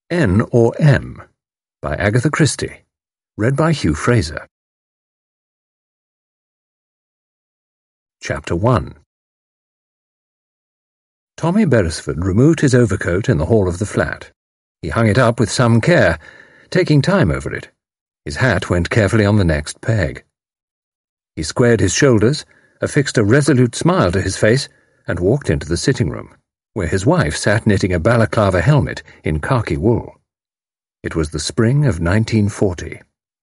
N or M by Agatha Christie. Read by Hugh Fraser. Chapter 1. Tommy Beresford removed his overcoat in the hall of the flat. He hung it up with some care, taking time over it. His hat went carefully on the next peg. He squared his shoulders, affixed a resolute smile to his face, and walked into the sitting room, where his wife sat knitting a balaclava helmet in khaki wool. It was the spring of 1940.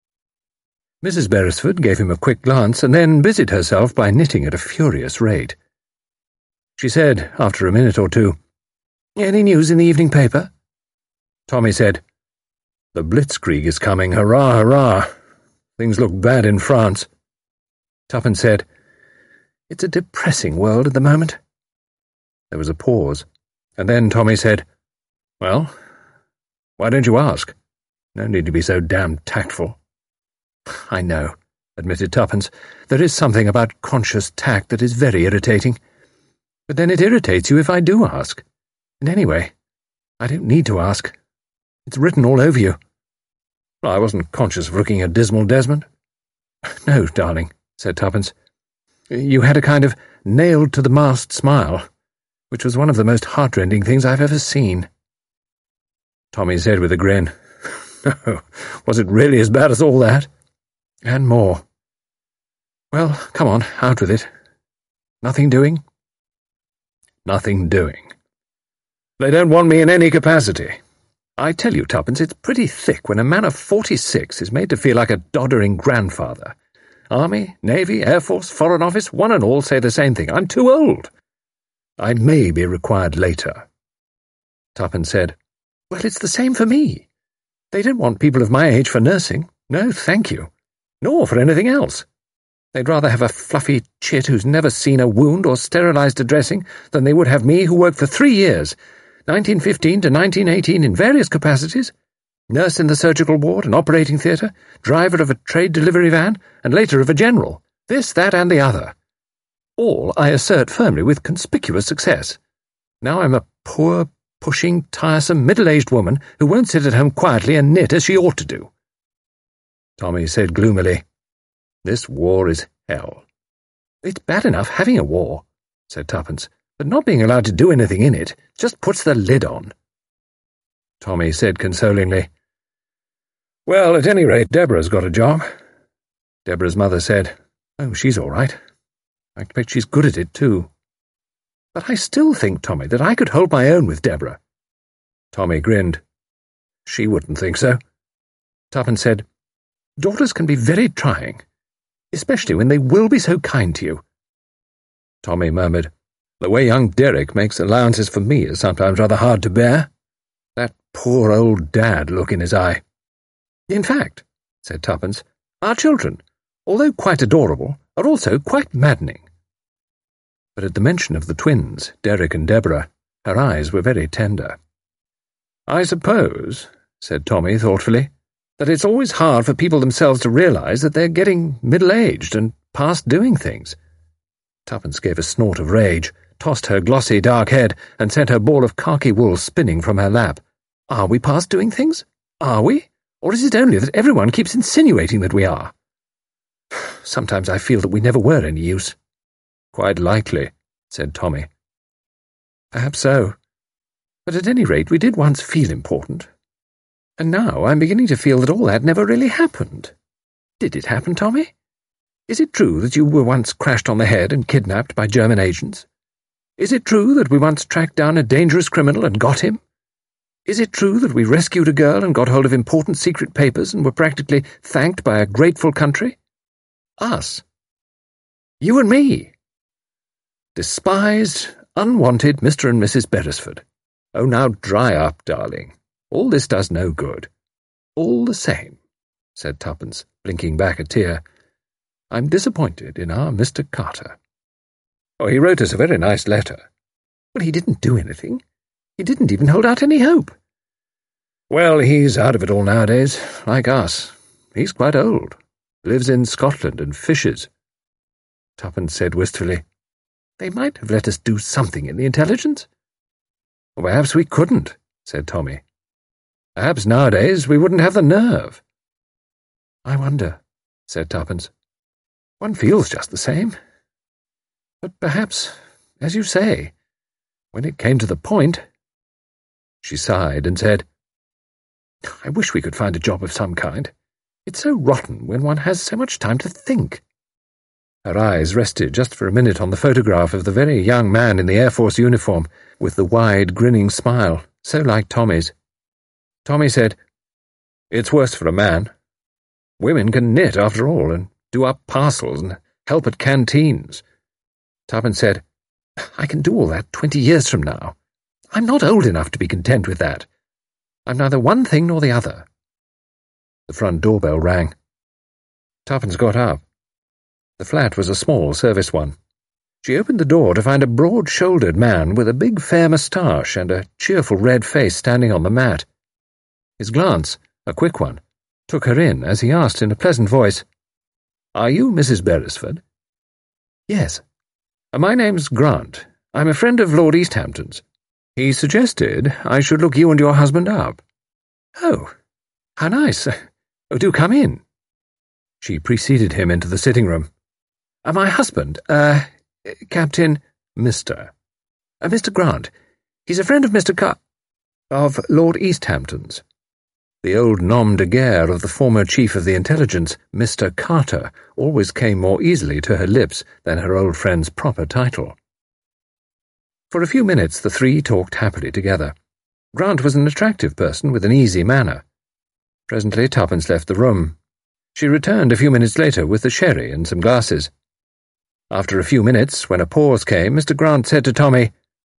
Mrs. Beresford gave him a quick glance and then busied herself by knitting at a furious rate. She said, after a minute or two, "Any news in the evening paper?" Tommy said, "The Blitzkrieg is coming, hurrah, hurrah. Things look bad in France." Tuppence said, "It's a depressing world at the moment." There was a pause, and then Tommy said, "Well, why don't you ask? No need to be so damned tactful." "I know," admitted Tuppence. "There is something about conscious tact that is very irritating. But then it irritates you if I do ask. And anyway, I don't need to ask. It's written all over you." "I wasn't conscious of looking a dismal, Desmond." "No, darling," said Tuppence. "You had a kind of nailed-to-the-mast smile, which was one of the most heartrending things I've ever seen." Tommy said with a grin, "Oh, was it really as bad as all that?" "And more." "Well, come on, out with it. Nothing doing?" "Nothing doing. They don't want me in any capacity. I tell you, Tuppence, it's pretty thick when a man of 46 is made to feel like a doddering grandfather. Army, Navy, Air Force, Foreign Office, one and all say the same thing. I'm too old. I may be required later." Tuppence said, "Well, it's the same for me. They don't want people of my age for nursing. No, thank you. Nor for anything else. They'd rather have a fluffy chit who's never seen a wound or sterilised a dressing than they would have me who worked for 3 years, 1915 to 1918 in various capacities, nurse in the surgical ward, an operating theatre, driver of a trade delivery van, and later of a general, this, that, and the other. All, I assert firmly, with conspicuous success. Now I'm a poor, pushing, tiresome, middle-aged woman who won't sit at home quietly and knit as she ought to do." Tommy said gloomily, "This war is hell." "It's bad enough having a war," said Tuppence, "but not being allowed to do anything in it just puts the lid on." Tommy said consolingly, "Well, at any rate, Deborah's got a job." Deborah's mother said, "Oh, she's all right. I expect she's good at it, too." "But I still think, Tommy, that I could hold my own with Deborah." Tommy grinned. "She wouldn't think so." Tuppence said, "Daughters can be very trying, especially when they will be so kind to you." Tommy murmured, "The way young Derek makes allowances for me is sometimes rather hard to bear. That poor old dad look in his eye." "In fact," said Tuppence, "our children, although quite adorable, are also quite maddening." But at the mention of the twins, Derek and Deborah, her eyes were very tender. "I suppose," said Tommy thoughtfully, "that it's always hard for people themselves to realise that they're getting middle-aged and past doing things." Tuppence gave a snort of rage, tossed her glossy dark head, and sent her ball of khaki wool spinning from her lap. "Are we past doing things? Are we? Or is it only that everyone keeps insinuating that we are? Sometimes I feel that we never were any use." "Quite likely," said Tommy. "Perhaps so. But at any rate we did once feel important. And now I'm beginning to feel that all that never really happened. Did it happen, Tommy? Is it true that you were once crashed on the head and kidnapped by German agents? Is it true that we once tracked down a dangerous criminal and got him? Is it true that we rescued a girl and got hold of important secret papers and were practically thanked by a grateful country? Us. You and me. Despised, unwanted Mr. and Mrs. Beresford. Oh, now dry up, darling. All this does no good." "All the same," said Tuppence, blinking back a tear, "I'm disappointed in our Mr. Carter." "Oh, he wrote us a very nice letter." "Well, he didn't do anything. He didn't even hold out any hope." "Well, he's out of it all nowadays, like us. He's quite old. Lives in Scotland and fishes." Tuppence said wistfully, "They might have let us do something in the intelligence." "Well, perhaps we couldn't," said Tommy. Perhaps nowadays we wouldn't have the nerve." "I wonder," said Tuppence. "One feels just the same. But perhaps, as you say, when it came to the point—" She sighed and said, "I wish we could find a job of some kind. It's so rotten when one has so much time to think." Her eyes rested just for a minute on the photograph of the very young man in the Air Force uniform, with the wide, grinning smile, so like Tommy's. Tommy said, "It's worse for a man. Women can knit, after all, and do up parcels and help at canteens." Tuppence said, "I can do all that 20 years from now. I'm not old enough to be content with that. I'm neither one thing nor the other." The front doorbell rang. Tuppence got up. The flat was a small service one. She opened the door to find a broad-shouldered man with a big fair moustache and a cheerful red face standing on the mat. His glance, a quick one, took her in as he asked in a pleasant voice, "Are you Mrs. Beresford?" "Yes." "My name's Grant. I'm a friend of Lord Easthampton's. He suggested I should look you and your husband up." "Oh, how nice. Oh, do come in." She preceded him into the sitting room. "My husband, Captain—" "Mr." "Mr. Grant. He's a friend of of Lord Easthampton's." The old nom de guerre of the former chief of the intelligence, Mr. Carter, always came more easily to her lips than her old friend's proper title. For a few minutes the three talked happily together. Grant was an attractive person with an easy manner. Presently Tuppence left the room. She returned a few minutes later with the sherry and some glasses. After a few minutes, when a pause came, Mr. Grant said to Tommy,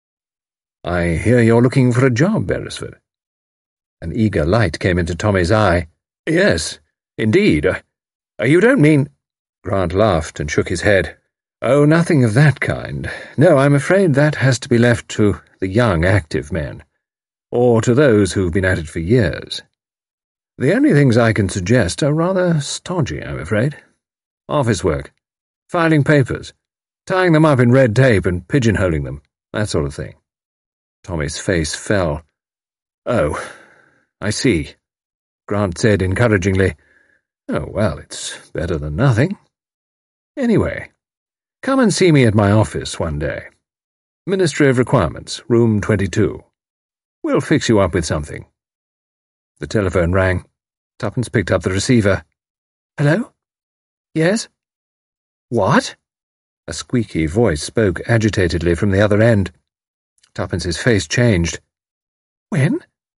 "I hear you're looking for a job, Beresford." An eager light came into Tommy's eye. "Yes, indeed. You don't mean—" Grant laughed and shook his head. "Oh, nothing of that kind. No, I'm afraid that has to be left to the young, active men, or to those who've been at it for years. The only things I can suggest are rather stodgy, I'm afraid. Office work, filing papers, tying them up in red tape and pigeonholing them, that sort of thing." Tommy's face fell. "Oh, I see," Grant said encouragingly. "Oh, well, it's better than nothing. Anyway, come and see me at my office one day. Ministry of Requirements, room 22. We'll fix you up with something." The telephone rang. Tuppence picked up the receiver. "Hello? Yes? What?" A squeaky voice spoke agitatedly from the other end. Tuppence's face changed. "When?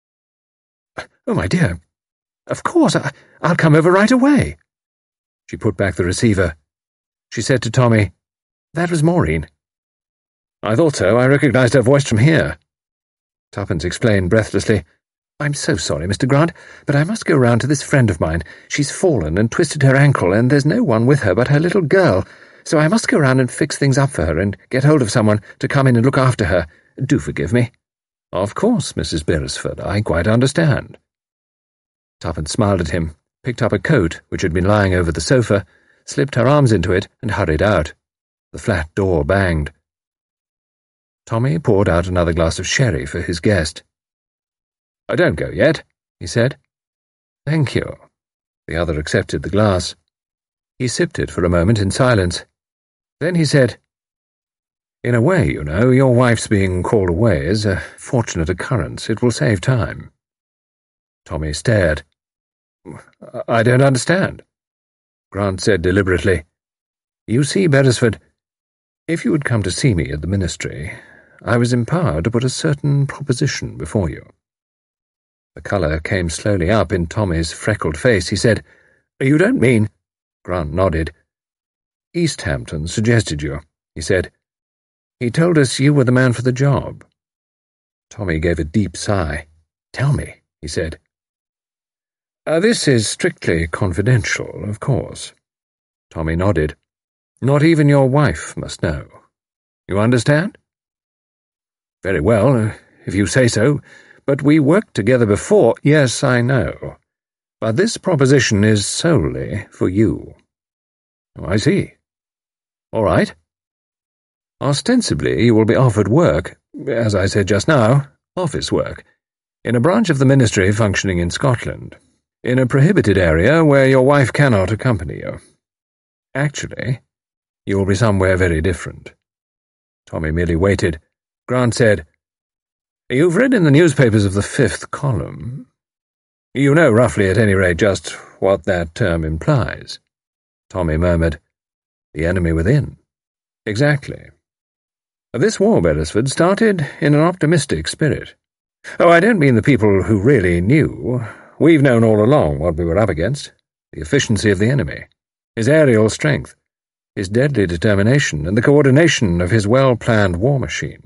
Oh, my dear. Of course, I'll come over right away." She put back the receiver. She said to Tommy, "That was Maureen." "I thought so. I recognized her voice from here." Tuppence explained breathlessly, "I'm so sorry, Mr. Grant, but I must go round to this friend of mine. She's fallen and twisted her ankle, and there's no one with her but her little girl, so I must go round and fix things up for her and get hold of someone to come in and look after her. Do forgive me." "Of course, Mrs. Beresford, I quite understand." Tuppence smiled at him, picked up a coat which had been lying over the sofa, slipped her arms into it, and hurried out. The flat door banged. Tommy poured out another glass of sherry for his guest. "Don't go yet," he said. "Thank you." The other accepted the glass. He sipped it for a moment in silence. Then he said, "In a way, you know, your wife's being called away is a fortunate occurrence. It will save time." Tommy stared. "I don't understand." Grant said deliberately, "You see, Beresford, if you had come to see me at the ministry, I was empowered to put a certain proposition before you." The colour came slowly up in Tommy's freckled face. He said, "You don't mean—" Grant nodded. "Easthampton suggested you," he said. "He told us you were the man for the job." Tommy gave a deep sigh. "Tell me," he said. "This is strictly confidential, of course." Tommy nodded. "Not even your wife must know. You understand?" "Very well, if you say so, but we worked together before." "Yes, I know, but this proposition is solely for you." "Oh, I see. All right. Ostensibly you will be offered work, as I said just now, office work. In a branch of the ministry functioning in Scotland, in a prohibited area where your wife cannot accompany you. Actually, you will be somewhere very different. Tommy merely waited. Grant said, "You've read in the newspapers of the fifth column. You know roughly, at any rate, just what that term implies." Tommy murmured, "The enemy within." "Exactly. This war, Beresford, started in an optimistic spirit. Oh, I don't mean the people who really knew. We've known all along what we were up against, the efficiency of the enemy, his aerial strength, his deadly determination, and the coordination of his well-planned war machine.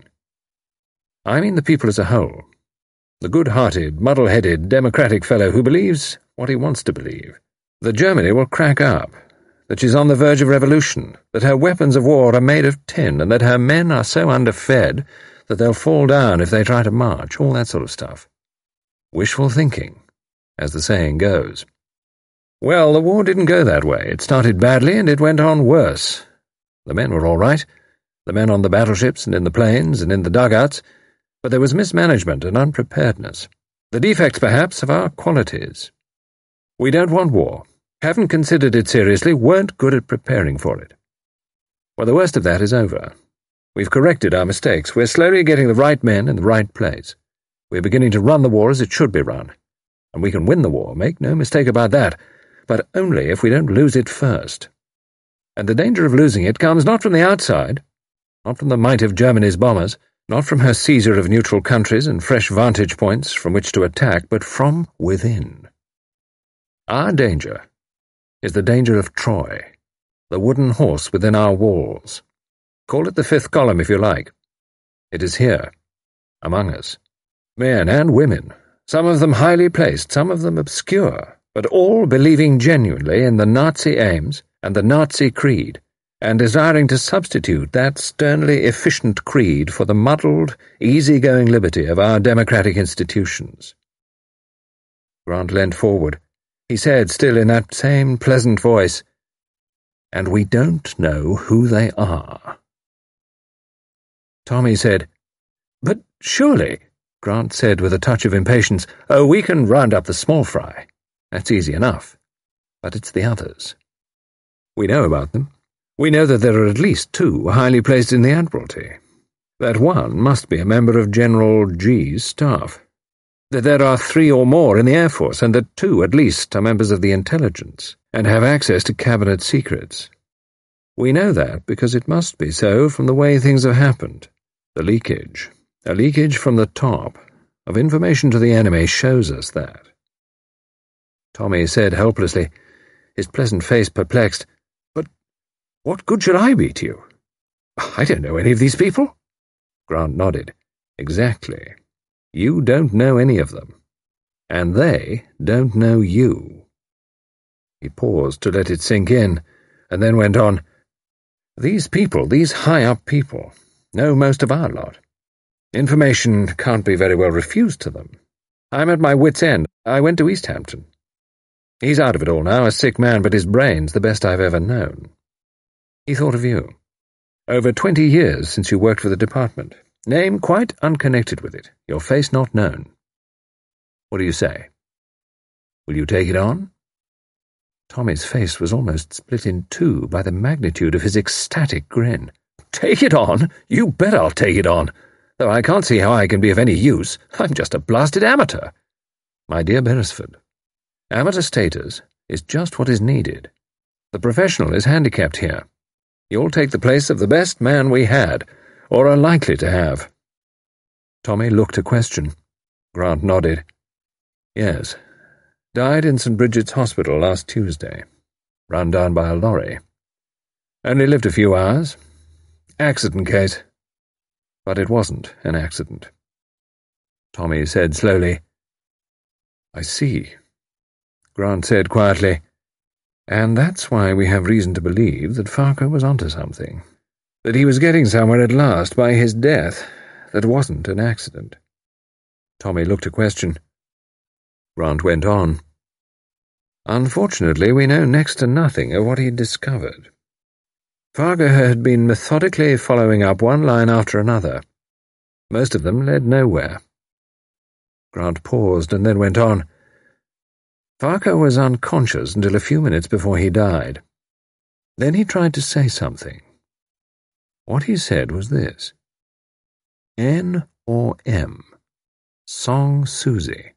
I mean the people as a whole, the good-hearted, muddle-headed, democratic fellow who believes what he wants to believe, that Germany will crack up, that she's on the verge of revolution, that her weapons of war are made of tin, and that her men are so underfed that they'll fall down if they try to march, all that sort of stuff. Wishful thinking, as the saying goes. Well, the war didn't go that way. It started badly, and it went on worse. The men were all right, the men on the battleships and in the planes and in the dugouts, but there was mismanagement and unpreparedness. The defects, perhaps, of our qualities. We don't want war, haven't considered it seriously, weren't good at preparing for it. Well, the worst of that is over. We've corrected our mistakes. We're slowly getting the right men in the right place. We're beginning to run the war as it should be run. And we can win the war, make no mistake about that, but only if we don't lose it first. And the danger of losing it comes not from the outside, not from the might of Germany's bombers, not from her seizure of neutral countries and fresh vantage points from which to attack, but from within. Our danger is the danger of Troy, the wooden horse within our walls. Call it the fifth column if you like. It is here, among us, men and women, some of them highly placed, some of them obscure, but all believing genuinely in the Nazi aims and the Nazi creed, and desiring to substitute that sternly efficient creed for the muddled, easy-going liberty of our democratic institutions." Grant leant forward. He said, still in that same pleasant voice, "And we don't know who they are." Tommy said, "But surely," Grant said with a touch of impatience, "oh, we can round up the small fry. That's easy enough. But it's the others. We know about them. We know that there are at least 2 highly placed in the Admiralty, that one must be a member of General G's staff, that there are 3 or more in the Air Force, and that 2 at least are members of the intelligence and have access to cabinet secrets. We know that because it must be so from the way things have happened. The leakage, a leakage from the top, of information to the enemy shows us that." Tommy said helplessly, his pleasant face perplexed, "But what good should I be to you? I don't know any of these people." Grant nodded. "Exactly. You don't know any of them. And they don't know you." He paused to let it sink in, and then went on, "These people, these high-up people, know most of our lot. Information can't be very well refused to them. I'm at my wit's end. I went to East Hampton. He's out of it all now, a sick man, but his brain's the best I've ever known. He thought of you. Over 20 years since you worked for the department. Name quite unconnected with it, your face not known. What do you say? Will you take it on?" Tommy's face was almost split in 2 by the magnitude of his ecstatic grin. "Take it on? You bet I'll take it on, though I can't see how I can be of any use. I'm just a blasted amateur." "My dear Beresford, amateur status is just what is needed. The professional is handicapped here. You'll take the place of the best man we had, or are likely to have." Tommy looked a question. Grant nodded. "Yes. Died in St. Bridget's Hospital last Tuesday. Run down by a lorry. Only lived a few hours. Accident case. But it wasn't an accident." Tommy said slowly, "I see." Grant said quietly, "And that's why we have reason to believe that Farquhar was onto something, that he was getting somewhere at last by his death that wasn't an accident." Tommy looked a question. Grant went on, "Unfortunately, we know next to nothing of what he'd discovered. Farquhar had been methodically following up one line after another. Most of them led nowhere. Grant paused and then went on. Farquhar was unconscious until a few minutes before he died. Then he tried to say something. What he said was this: N or M. Song Susie.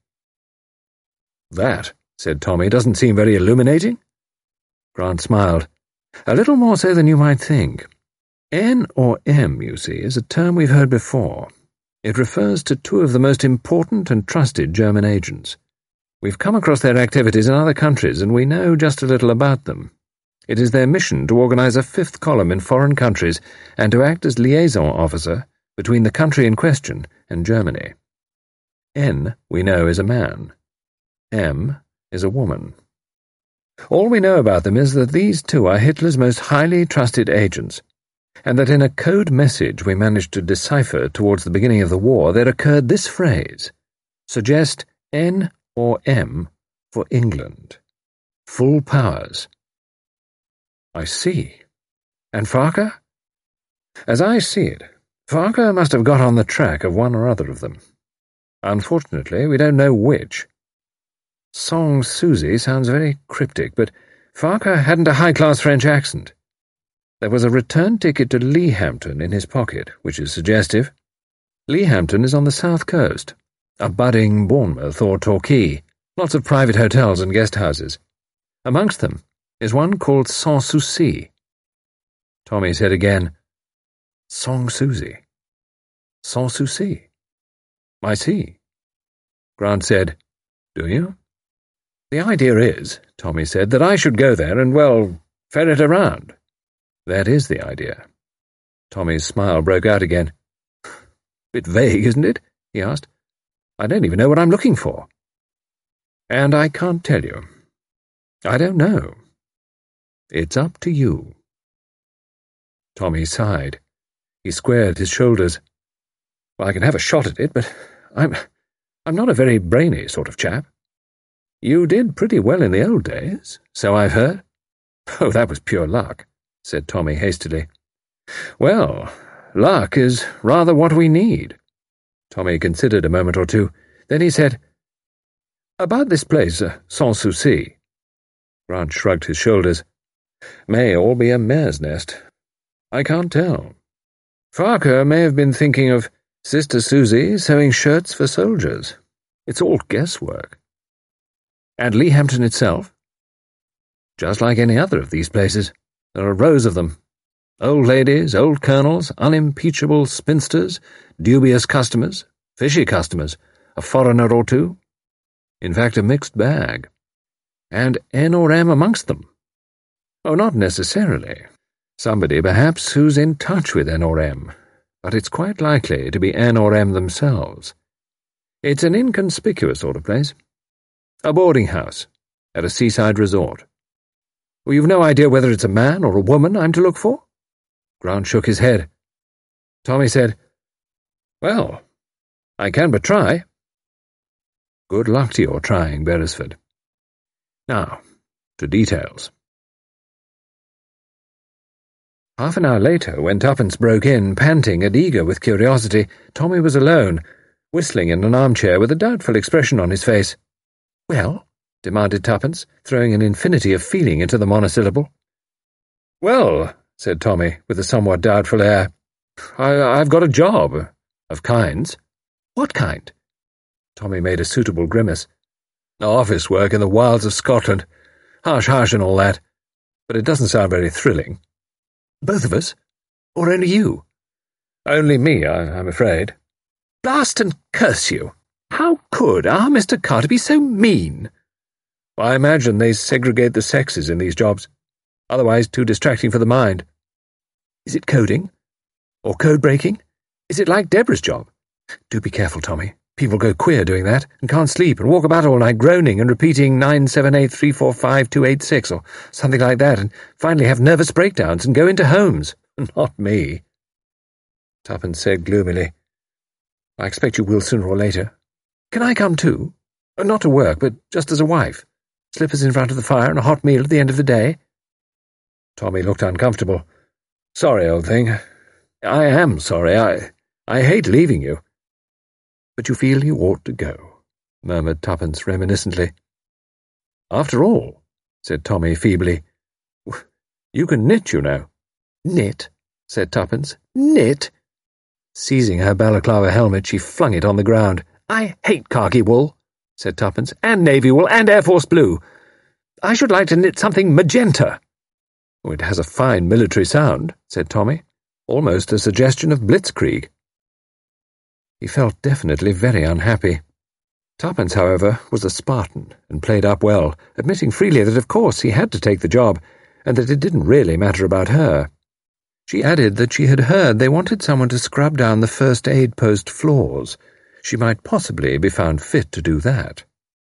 That, said Tommy, doesn't seem very illuminating. Grant smiled. A little more so than you might think. N or M, you see, is a term we've heard before. It refers to two of the most important and trusted German agents. We've come across their activities in other countries, and we know just a little about them. It is their mission to organize a fifth column in foreign countries and to act as liaison officer between the country in question and Germany. N, we know, is a man. M is a woman. All we know about them is that these two are Hitler's most highly trusted agents, and that in a code message we managed to decipher towards the beginning of the war there occurred this phrase: suggest N or M for England. Full powers. I see. And Farquhar? As I see it, Farquhar must have got on the track of one or other of them. Unfortunately, we don't know which. Song Susie sounds very cryptic, but Farquhar hadn't a high-class French accent. There was a return ticket to Leehampton in his pocket, which is suggestive. Leehampton is on the south coast, a budding Bournemouth or Torquay, lots of private hotels and guest houses. Amongst them is one called Sans Souci. Tommy said again, Song Susie. Sans Souci. I see. Grant said, Do you? The idea is, Tommy said, that I should go there and, well, ferret around. That is the idea. Tommy's smile broke out again. Bit vague, isn't it? He asked. I don't even know what I'm looking for. And I can't tell you. I don't know. It's up to you. Tommy sighed. He squared his shoulders. Well, I can have a shot at it, but I'm not a very brainy sort of chap. You did pretty well in the old days, so I've heard. Oh, that was pure luck, said Tommy hastily. Well, luck is rather what we need. Tommy considered a moment or two. Then he said, About this place, Sans Souci. Grant shrugged his shoulders. May all be a mare's nest. I can't tell. Farquhar may have been thinking of Sister Susie sewing shirts for soldiers. It's all guesswork. And Leehampton itself? Just like any other of these places. There are rows of them. Old ladies, old colonels, unimpeachable spinsters, dubious customers, fishy customers, a foreigner or two. In fact, a mixed bag. And N or M amongst them. Oh, not necessarily. Somebody, perhaps, who's in touch with N or M, but it's quite likely to be N or M themselves. It's an inconspicuous sort of place. A boarding house at a seaside resort. Well, you've no idea whether it's a man or a woman I'm to look for? Grant shook his head. Tommy said, Well, I can but try. Good luck to your trying, Beresford. Now, to details. Half an hour later, when Tuppence broke in, panting and eager with curiosity, Tommy was alone, whistling in an armchair with a doubtful expression on his face. Well? Demanded Tuppence, throwing an infinity of feeling into the monosyllable. Well, said Tommy, with a somewhat doubtful air, I've got a job, of kinds. What kind? Tommy made a suitable grimace. Office work in the wilds of Scotland. Harsh and all that. But it doesn't sound very thrilling. Both of us? Or only you? Only me, I'm afraid. Blast and curse you! How could our Mr. Carter be so mean? I imagine they segregate the sexes in these jobs. Otherwise too distracting for the mind. Is it coding? Or code-breaking? Is it like Deborah's job? Do be careful, Tommy. People go queer doing that, and can't sleep, and walk about all night groaning and repeating 978345286 or something like that, and finally have nervous breakdowns and go into homes. Not me. Tuppence said gloomily, I expect you will sooner or later. Can I come too? Not to work, but just as a wife. Slippers in front of the fire and a hot meal at the end of the day. Tommy looked uncomfortable. Sorry, old thing. I am sorry. I hate leaving you. But you feel you ought to go. murmured Tuppence reminiscently. "After all," said Tommy feebly, "you can knit, you know." "Knit?" said Tuppence. "Knit?" Seizing her balaclava helmet, she flung it on the ground. "I hate khaki wool," said Tuppence, "and navy wool, and Air Force blue. I should like to knit something magenta." "Oh, it has a fine military sound," said Tommy, "almost a suggestion of blitzkrieg." He felt definitely very unhappy. Tuppence, however, was a Spartan and played up well, admitting freely that of course he had to take the job, and that it didn't really matter about her. She added that she had heard they wanted someone to scrub down the first aid post floors. She might possibly be found fit to do that.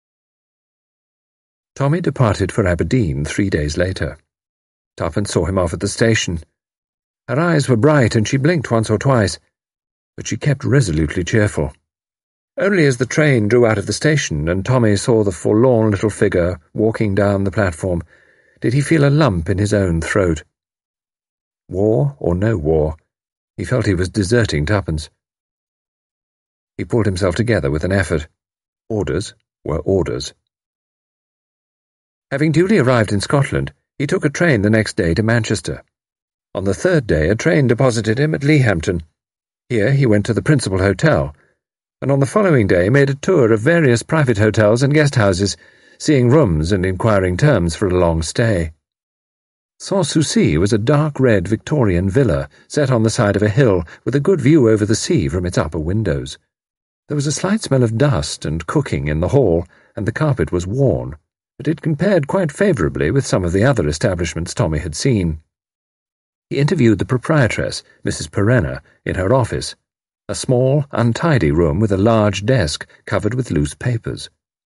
Tommy departed for Aberdeen 3 days later. Tuppence saw him off at the station. Her eyes were bright and she blinked once or twice, but she kept resolutely cheerful. Only as the train drew out of the station and Tommy saw the forlorn little figure walking down the platform did he feel a lump in his own throat. War or no war, he felt he was deserting Tuppence. He pulled himself together with an effort. Orders were orders. Having duly arrived in Scotland, he took a train the next day to Manchester. On the third day, a train deposited him at Leahampton. Here he went to the principal hotel, and on the following day made a tour of various private hotels and guest houses, seeing rooms and inquiring terms for a long stay. Sans Souci was a dark red Victorian villa set on the side of a hill with a good view over the sea from its upper windows. There was a slight smell of dust and cooking in the hall, and the carpet was worn, but it compared quite favourably with some of the other establishments Tommy had seen. He interviewed the proprietress, Mrs. Perenna, in her office, a small, untidy room with a large desk covered with loose papers.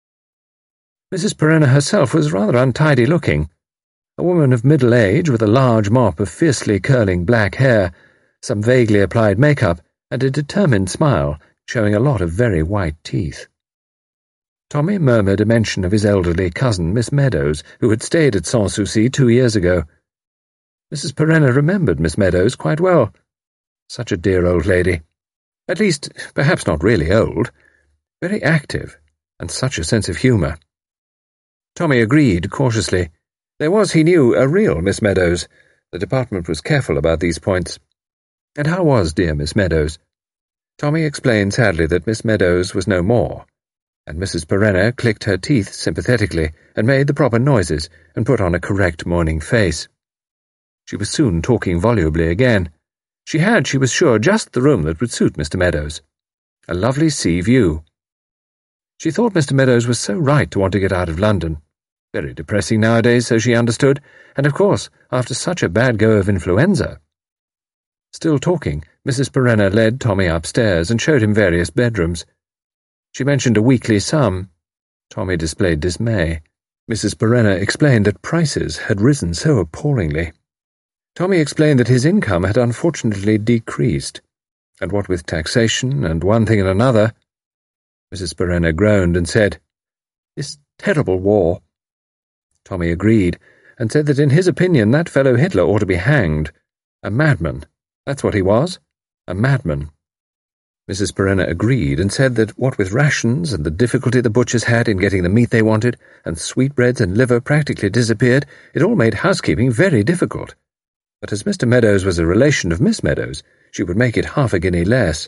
Mrs. Perenna herself was rather untidy-looking, a woman of middle age with a large mop of fiercely curling black hair, some vaguely applied makeup, and a determined smile, showing a lot of very white teeth. Tommy murmured a mention of his elderly cousin, Miss Meadows, who had stayed at Sans Souci 2 years ago. Mrs. Perenna remembered Miss Meadows quite well. Such a dear old lady. At least, perhaps not really old. Very active, and such a sense of humour. Tommy agreed cautiously. There was, he knew, a real Miss Meadows. The department was careful about these points. And how was dear Miss Meadows? Tommy explained sadly that Miss Meadows was no more, and Mrs. Perenna clicked her teeth sympathetically and made the proper noises and put on a correct morning face. She was soon talking volubly again. She had, she was sure, just the room that would suit Mr. Meadows. A lovely sea view. She thought Mr. Meadows was so right to want to get out of London. Very depressing nowadays, so she understood, and of course, after such a bad go of influenza. Still talking, Mrs. Perenna led Tommy upstairs and showed him various bedrooms. She mentioned a weekly sum. Tommy displayed dismay. Mrs. Perenna explained that prices had risen so appallingly. Tommy explained that his income had unfortunately decreased, and what with taxation and one thing and another. Mrs. Perenna groaned and said, "This terrible war." Tommy agreed, and said that in his opinion that fellow Hitler ought to be hanged. A madman. That's what he was. A madman. Mrs. Perenna agreed and said that what with rations and the difficulty the butchers had in getting the meat they wanted, and sweetbreads and liver practically disappeared, it all made housekeeping very difficult. But as Mr. Meadows was a relation of Miss Meadows, she would make it half a guinea less.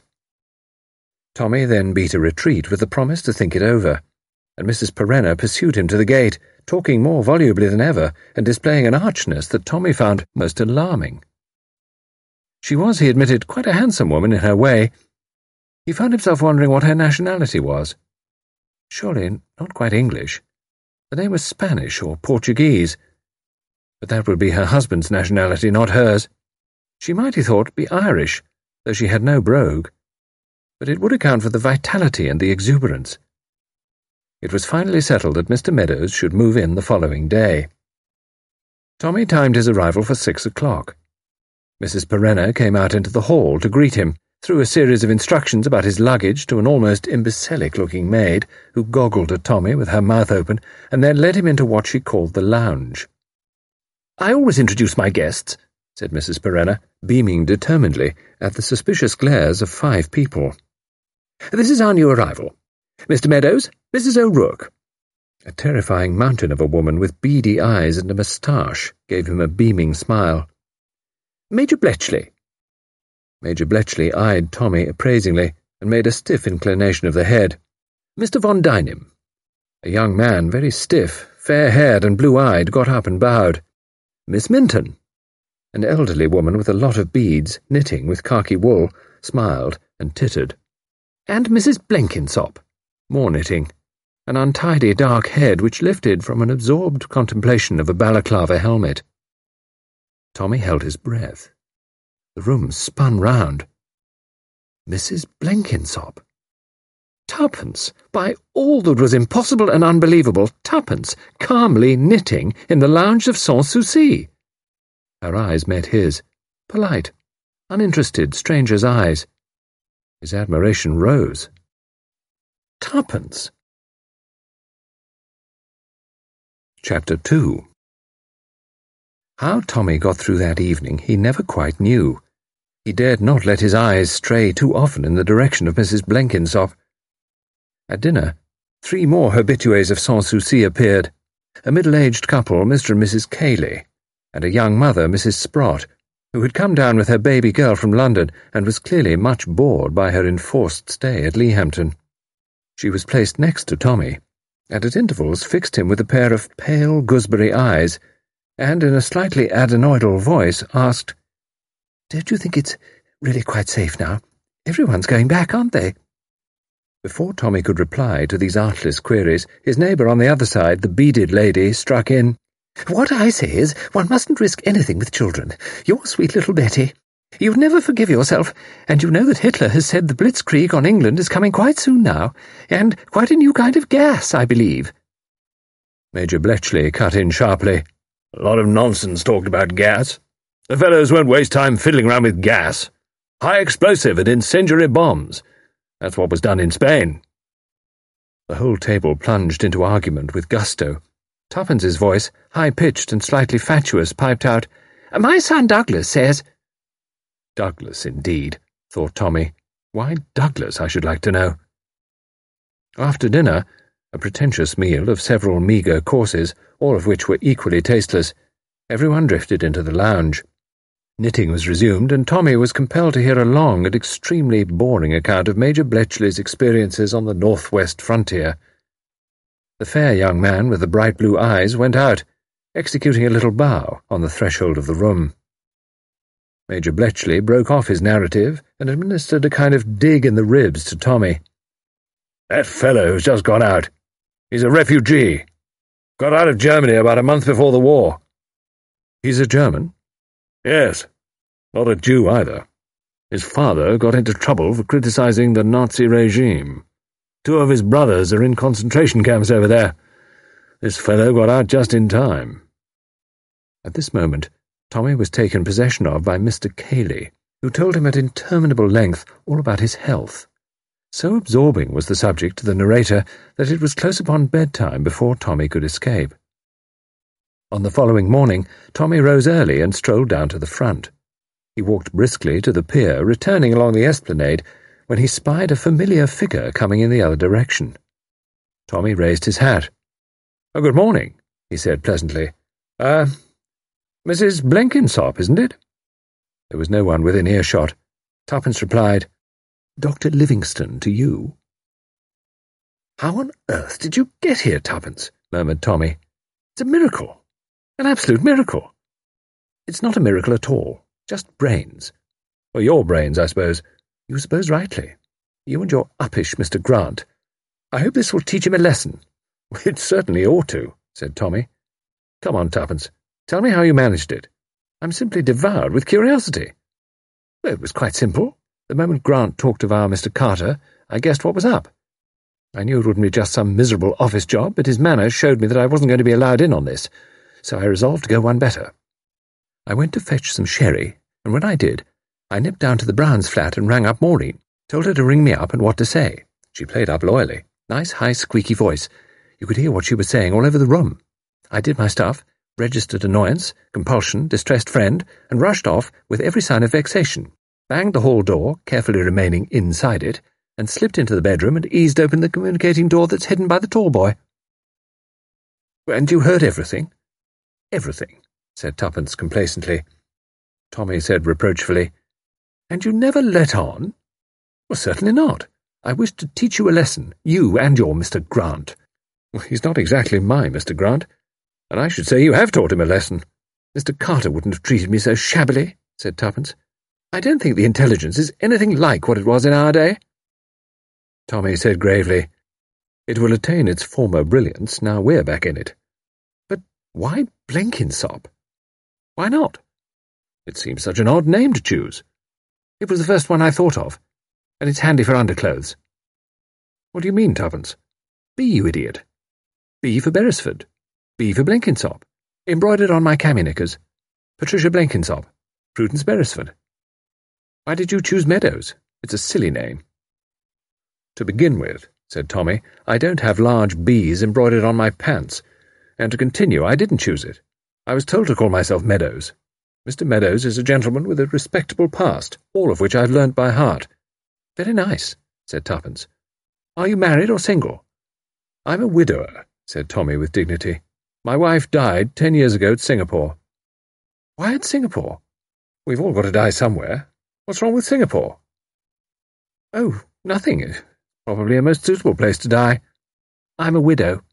Tommy then beat a retreat with the promise to think it over, and Mrs. Perenna pursued him to the gate, talking more volubly than ever, and displaying an archness that Tommy found most alarming. She was, he admitted, quite a handsome woman in her way. He found himself wondering what her nationality was. Surely not quite English. The name was Spanish or Portuguese. But that would be her husband's nationality, not hers. She might, he thought, be Irish, though she had no brogue. But it would account for the vitality and the exuberance. It was finally settled that Mr. Meadows should move in the following day. Tommy timed his arrival for 6 o'clock. Mrs. Perenna came out into the hall to greet him, threw a series of instructions about his luggage to an almost imbecilic-looking maid, who goggled at Tommy with her mouth open, and then led him into what she called the lounge. "I always introduce my guests," said Mrs. Perenna, beaming determinedly at the suspicious glares of 5 people. "This is our new arrival. Mr. Meadows, Mrs. O'Rourke." A terrifying mountain of a woman with beady eyes and a moustache gave him a beaming smile. "Major Bletchley." Major Bletchley eyed Tommy appraisingly and made a stiff inclination of the head. "Mr. von Dynim." A young man, very stiff, fair-haired and blue-eyed, got up and bowed. "Miss Minton." An elderly woman with a lot of beads, knitting with khaki wool, smiled and tittered. "And Mrs. Blenkinsop." More knitting. An untidy dark head which lifted from an absorbed contemplation of a balaclava helmet. Tommy held his breath. The room spun round. Mrs. Blenkinsop. Tuppence! By all that was impossible and unbelievable, Tuppence, calmly knitting in the lounge of Sans Souci. Her eyes met his, polite, uninterested, stranger's eyes. His admiration rose. Tuppence! Chapter 2. How Tommy got through that evening he never quite knew. He dared not let his eyes stray too often in the direction of Mrs. Blenkinsop. At dinner, 3 more habitués of Sans Souci appeared, a middle-aged couple, Mr. and Mrs. Cayley, and a young mother, Mrs. Sprott, who had come down with her baby girl from London and was clearly much bored by her enforced stay at Leahampton. She was placed next to Tommy, and at intervals fixed him with a pair of pale gooseberry eyes, and in a slightly adenoidal voice asked, "Don't you think it's really quite safe now? Everyone's going back, aren't they?" Before Tommy could reply to these artless queries, his neighbour on the other side, the beaded lady, struck in. "What I say is, one mustn't risk anything with children. Your sweet little Betty. You'd never forgive yourself, and you know that Hitler has said the blitzkrieg on England is coming quite soon now, and quite a new kind of gas, I believe." Major Bletchley cut in sharply. "A lot of nonsense talked about gas. The fellows won't waste time fiddling around with gas. High explosive and incendiary bombs. That's what was done in Spain." The whole table plunged into argument with gusto. Tuppence's voice, high-pitched and slightly fatuous, piped out, "My son Douglas says—" Douglas, indeed, thought Tommy. Why Douglas, I should like to know? After dinner, a pretentious meal of several meagre courses, all of which were equally tasteless, everyone drifted into the lounge. Knitting was resumed, and Tommy was compelled to hear a long and extremely boring account of Major Bletchley's experiences on the northwest frontier. The fair young man with the bright blue eyes went out, executing a little bow on the threshold of the room. Major Bletchley broke off his narrative and administered a kind of dig in the ribs to Tommy. "That fellow who's just gone out. He's a refugee. Got out of Germany about a month before the war." "He's a German?" "Yes. Not a Jew either. His father got into trouble for criticizing the Nazi regime. 2 of his brothers are in concentration camps over there. This fellow got out just in time." At this moment, Tommy was taken possession of by Mr. Cayley, who told him at interminable length all about his health. So absorbing was the subject to the narrator that it was close upon bedtime before Tommy could escape. On the following morning, Tommy rose early and strolled down to the front. He walked briskly to the pier, returning along the esplanade, when he spied a familiar figure coming in the other direction. Tommy raised his hat. "Oh, good morning," he said pleasantly. Mrs. Blenkinsop, isn't it?" There was no one within earshot. Tuppence replied, "Dr. Livingstone to you." "How on earth did you get here, Tuppence?" murmured Tommy. "It's a miracle. An absolute miracle." "It's not a miracle at all. Just brains." "Well, your brains, I suppose." "You suppose rightly. You and your uppish Mr. Grant. I hope this will teach him a lesson." "It certainly ought to," said Tommy. "Come on, Tuppence. Tell me how you managed it. I'm simply devoured with curiosity." "Well, it was quite simple. The moment Grant talked of our Mr. Carter, I guessed what was up. I knew it wouldn't be just some miserable office job, but his manner showed me that I wasn't going to be allowed in on this, so I resolved to go one better. I went to fetch some sherry, and when I did, I nipped down to the Browns' flat and rang up Maureen, told her to ring me up and what to say. She played up loyally. Nice, high, squeaky voice. You could hear what she was saying all over the room. I did my stuff, registered annoyance, compulsion, distressed friend, and rushed off with every sign of vexation, banged the hall door, carefully remaining inside it, and slipped into the bedroom and eased open the communicating door that's hidden by the tall boy. And you heard everything? Everything, said Tuppence complacently. Tommy said reproachfully, And you never let on? Well, certainly not. I wish to teach you a lesson, you and your Mr. Grant. Well, he's not exactly my Mr. Grant, and I should say you have taught him a lesson. Mr. Carter wouldn't have treated me so shabbily, said Tuppence. I don't think the intelligence is anything like what it was in our day. Tommy said gravely, It will attain its former brilliance now we're back in it. But why Blenkinsop? Why not? It seems such an odd name to choose. It was the first one I thought of, and it's handy for underclothes. What do you mean, Tuppence? B, you idiot. B for Beresford. B for Blenkinsop. Embroidered on my cami knickers. Patricia Blenkinsop. Prudence Beresford. Why did you choose Meadows? It's a silly name. To begin with, said Tommy, I don't have large B's embroidered on my pants, and to continue, I didn't choose it. I was told to call myself Meadows. Mr. Meadows is a gentleman with a respectable past, all of which I've learnt by heart. Very nice, said Tuppence. Are you married or single? I'm a widower, said Tommy with dignity. My wife died 10 years ago at Singapore. Why at Singapore? We've all got to die somewhere. What's wrong with Singapore? Oh, nothing. It's probably a most suitable place to die. I'm a widow.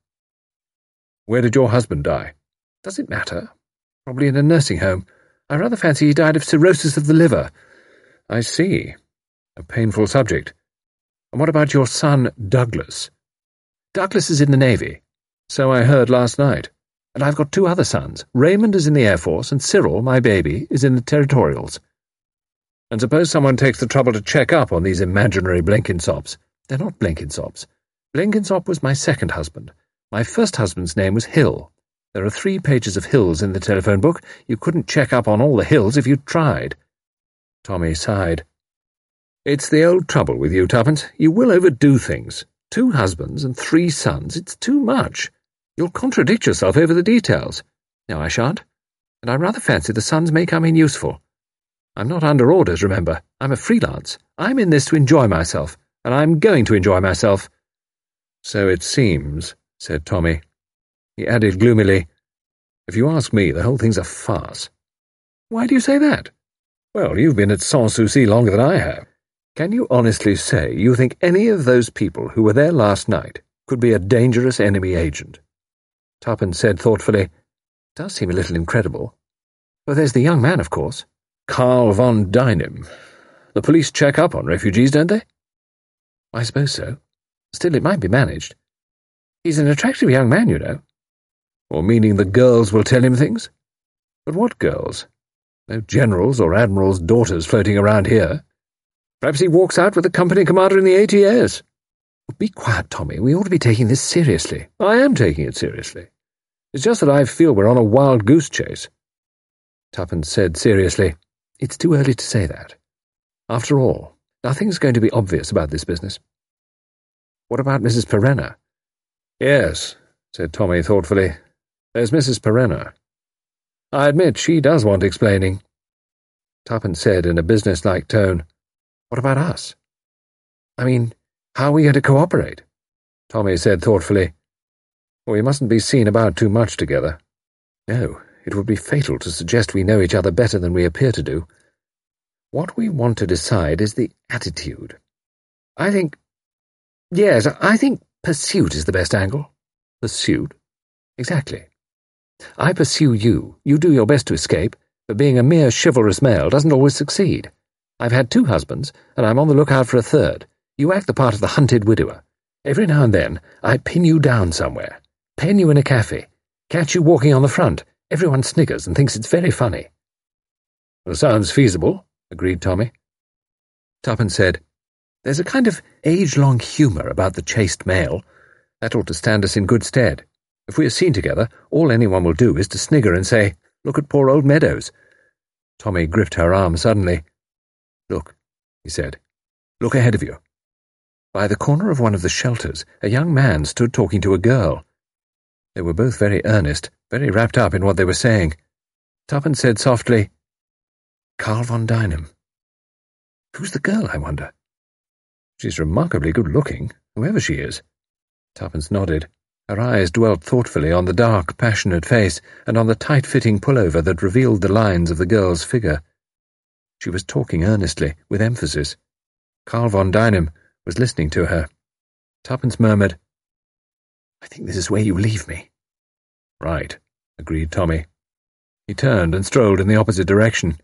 Where did your husband die? Does it matter? Probably in a nursing home. I rather fancy he died of cirrhosis of the liver. I see. A painful subject. And what about your son, Douglas? Douglas is in the Navy. So I heard last night. And I've got 2 other sons. Raymond is in the Air Force, and Cyril, my baby, is in the Territorials. And suppose someone takes the trouble to check up on these imaginary Blenkinsops. They're not Blenkinsops. Blenkinsop was my second husband. My first husband's name was Hill. There are 3 pages of Hills in the telephone book. You couldn't check up on all the Hills if you tried. Tommy sighed. It's the old trouble with you, Tuppence. You will overdo things. 2 husbands and 3 sons. It's too much. You'll contradict yourself over the details. No, I shan't. And I rather fancy the sons may come in useful. I'm not under orders, remember. I'm a freelance. I'm in this to enjoy myself, and I'm going to enjoy myself. So it seems, said Tommy. He added gloomily, If you ask me, the whole thing's a farce. Why do you say that? Well, you've been at Sans Souci longer than I have. Can you honestly say you think any of those people who were there last night could be a dangerous enemy agent? Tuppence said thoughtfully, It does seem a little incredible. Well, there's the young man, of course. Carl von Dynim. The police check up on refugees, don't they? I suppose so. Still, it might be managed. He's an attractive young man, you know. Or meaning the girls will tell him things? But what girls? No generals or admirals' daughters floating around here. Perhaps he walks out with the company commander in the ATS. Be quiet, Tommy. We ought to be taking this seriously. I am taking it seriously. It's just that I feel we're on a wild goose chase. Tuppence said seriously, It's too early to say that. After all, nothing's going to be obvious about this business. What about Mrs. Perenna? Yes, said Tommy thoughtfully. There's Mrs. Perenna. I admit she does want explaining. Tuppence said in a business-like tone, What about us? I mean, how are we going to cooperate? Tommy said thoughtfully, We mustn't be seen about too much together. No, it would be fatal to suggest we know each other better than we appear to do. What we want to decide is the attitude. I think pursuit is the best angle. Pursuit? Exactly. I pursue you. You do your best to escape, but being a mere chivalrous male doesn't always succeed. I've had 2 husbands, and I'm on the lookout for a 3rd. You act the part of the hunted widower. Every now and then, I pin you down somewhere. Pen you in a cafe. Catch you walking on the front. Everyone sniggers and thinks it's very funny. Well, sounds feasible, agreed Tommy. Tuppence said, There's a kind of age-long humour about the chaste male. That ought to stand us in good stead. If we are seen together, all anyone will do is to snigger and say, Look at poor old Meadows. Tommy gripped her arm suddenly. Look, he said. Look ahead of you. By the corner of one of the shelters, a young man stood talking to a girl. They were both very earnest, very wrapped up in what they were saying. Tuppence said softly, Carl von Dynim. Who's the girl, I wonder? She's remarkably good-looking, whoever she is." Tuppence nodded. Her eyes dwelt thoughtfully on the dark, passionate face and on the tight-fitting pullover that revealed the lines of the girl's figure. She was talking earnestly, with emphasis. Karl von Deinem was listening to her. Tuppence murmured, "I think this is where you leave me." "Right," agreed Tommy. He turned and strolled in the opposite direction.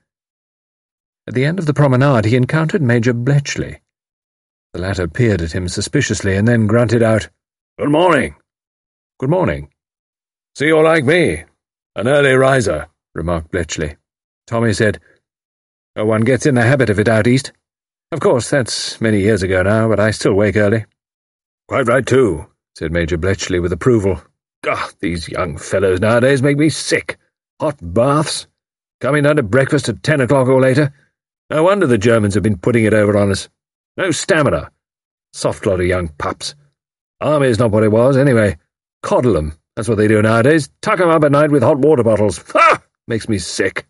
At the end of the promenade he encountered Major Bletchley. The latter peered at him suspiciously and then grunted out, "Good morning." "Good morning." "See you're like me, an early riser," remarked Bletchley. Tommy said, "Oh, one gets in the habit of it out east. Of course, that's many years ago now, but I still wake early." "Quite right, too," said Major Bletchley with approval. These young fellows nowadays make me sick. Hot baths, coming down to breakfast at 10 o'clock or later. No wonder the Germans have been putting it over on us. No stamina. Soft lot of young pups. Army's not what it was, anyway. Coddle 'em, that's what they do nowadays. Tuck 'em up at night with hot water bottles. Ha! Makes me sick."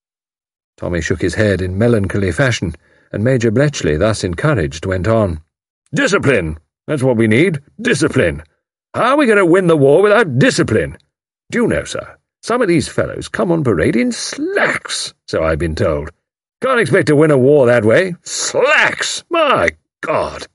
Tommy shook his head in melancholy fashion, and Major Bletchley, thus encouraged, went on. "Discipline! That's what we need. Discipline. How are we going to win the war without discipline? Do you know, sir, some of these fellows come on parade in slacks, so I've been told. Can't expect to win a war that way. Slacks! My God!"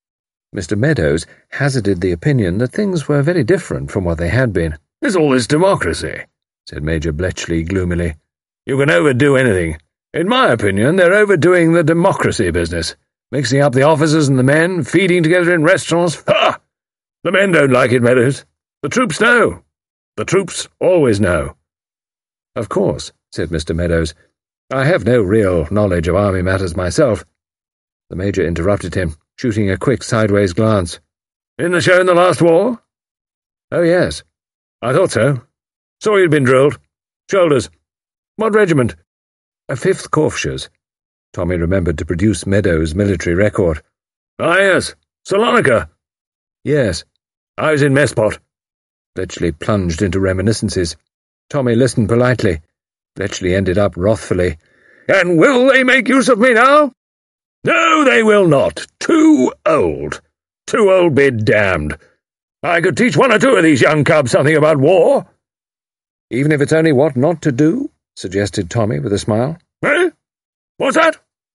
Mr. Meadows hazarded the opinion that things were very different from what they had been. "There's all this democracy," said Major Bletchley gloomily. "You can overdo anything. In my opinion, they're overdoing the democracy business, mixing up the officers and the men, feeding together in restaurants. Ha! The men don't like it, Meadows. The troops know. The troops always know." "Of course," said Mr. Meadows. "I have no real knowledge of army matters myself." The Major interrupted him, shooting a quick sideways glance. "In the show in the last war?" "Oh, yes." "I thought so. Saw you'd been drilled. Shoulders. What regiment?" "A 5th Corfshires." Tommy remembered to produce Meadows' military record. "Ah, yes. Salonika." "Yes." "I was in Messpot." Bletchley plunged into reminiscences. Tommy listened politely. Bletchley ended up wrathfully. "And will they make use of me now?" "No, they will not. Too old. Too old be damned. I could teach one or two of these young cubs something about war." "Even if it's only what not to do?" suggested Tommy with a smile. "Eh? What's that?"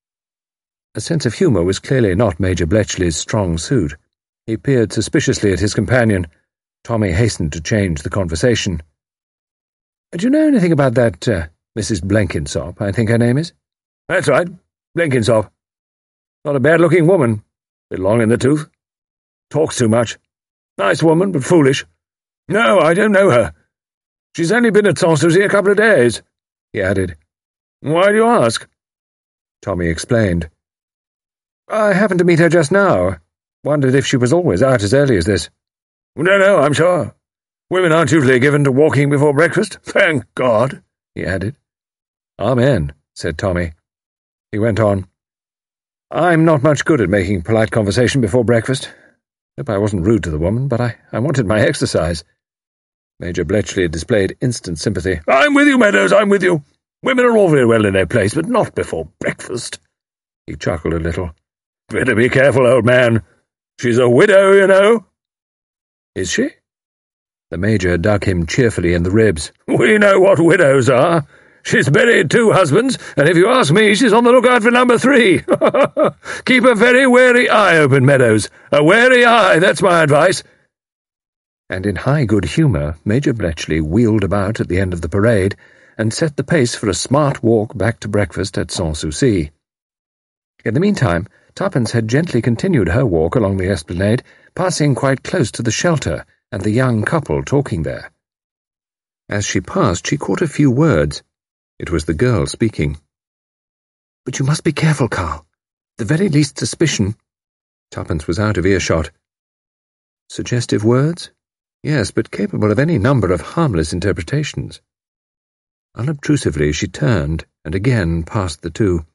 A sense of humour was clearly not Major Bletchley's strong suit. He peered suspiciously at his companion. Tommy hastened to change the conversation. "Do you know anything about that Mrs. Blenkinsop, I think her name is?" "That's right, Blenkinsop. Not a bad-looking woman. Bit long in the tooth. Talks too much. Nice woman, but foolish. No, I don't know her. She's only been at Sanssouci a couple of days," he added. "Why do you ask?" Tommy explained. "I happened to meet her just now. Wondered if she was always out as early as this." No, I'm sure. Women aren't usually given to walking before breakfast. Thank God," he added. "Amen," said Tommy. He went on. "I'm not much good at making polite conversation before breakfast. Hope I wasn't rude to the woman, but I wanted my exercise." Major Bletchley displayed instant sympathy. "I'm with you, Meadows, I'm with you. Women are all very well in their place, but not before breakfast." He chuckled a little. "Better be careful, old man. She's a widow, you know." "Is she?" The Major dug him cheerfully in the ribs. "We know what widows are. She's buried 2 husbands, and if you ask me, she's on the lookout for number 3. Keep a very wary eye open, Meadows. A wary eye, that's my advice." And in high good humour, Major Bletchley wheeled about at the end of the parade and set the pace for a smart walk back to breakfast at Sanssouci. In the meantime, Tuppence had gently continued her walk along the esplanade, passing quite close to the shelter and the young couple talking there. As she passed, she caught a few words. It was the girl speaking. "But you must be careful, Karl. The very least suspicion—" Tuppence was out of earshot. Suggestive words? Yes, but capable of any number of harmless interpretations. Unobtrusively she turned and again passed the 2.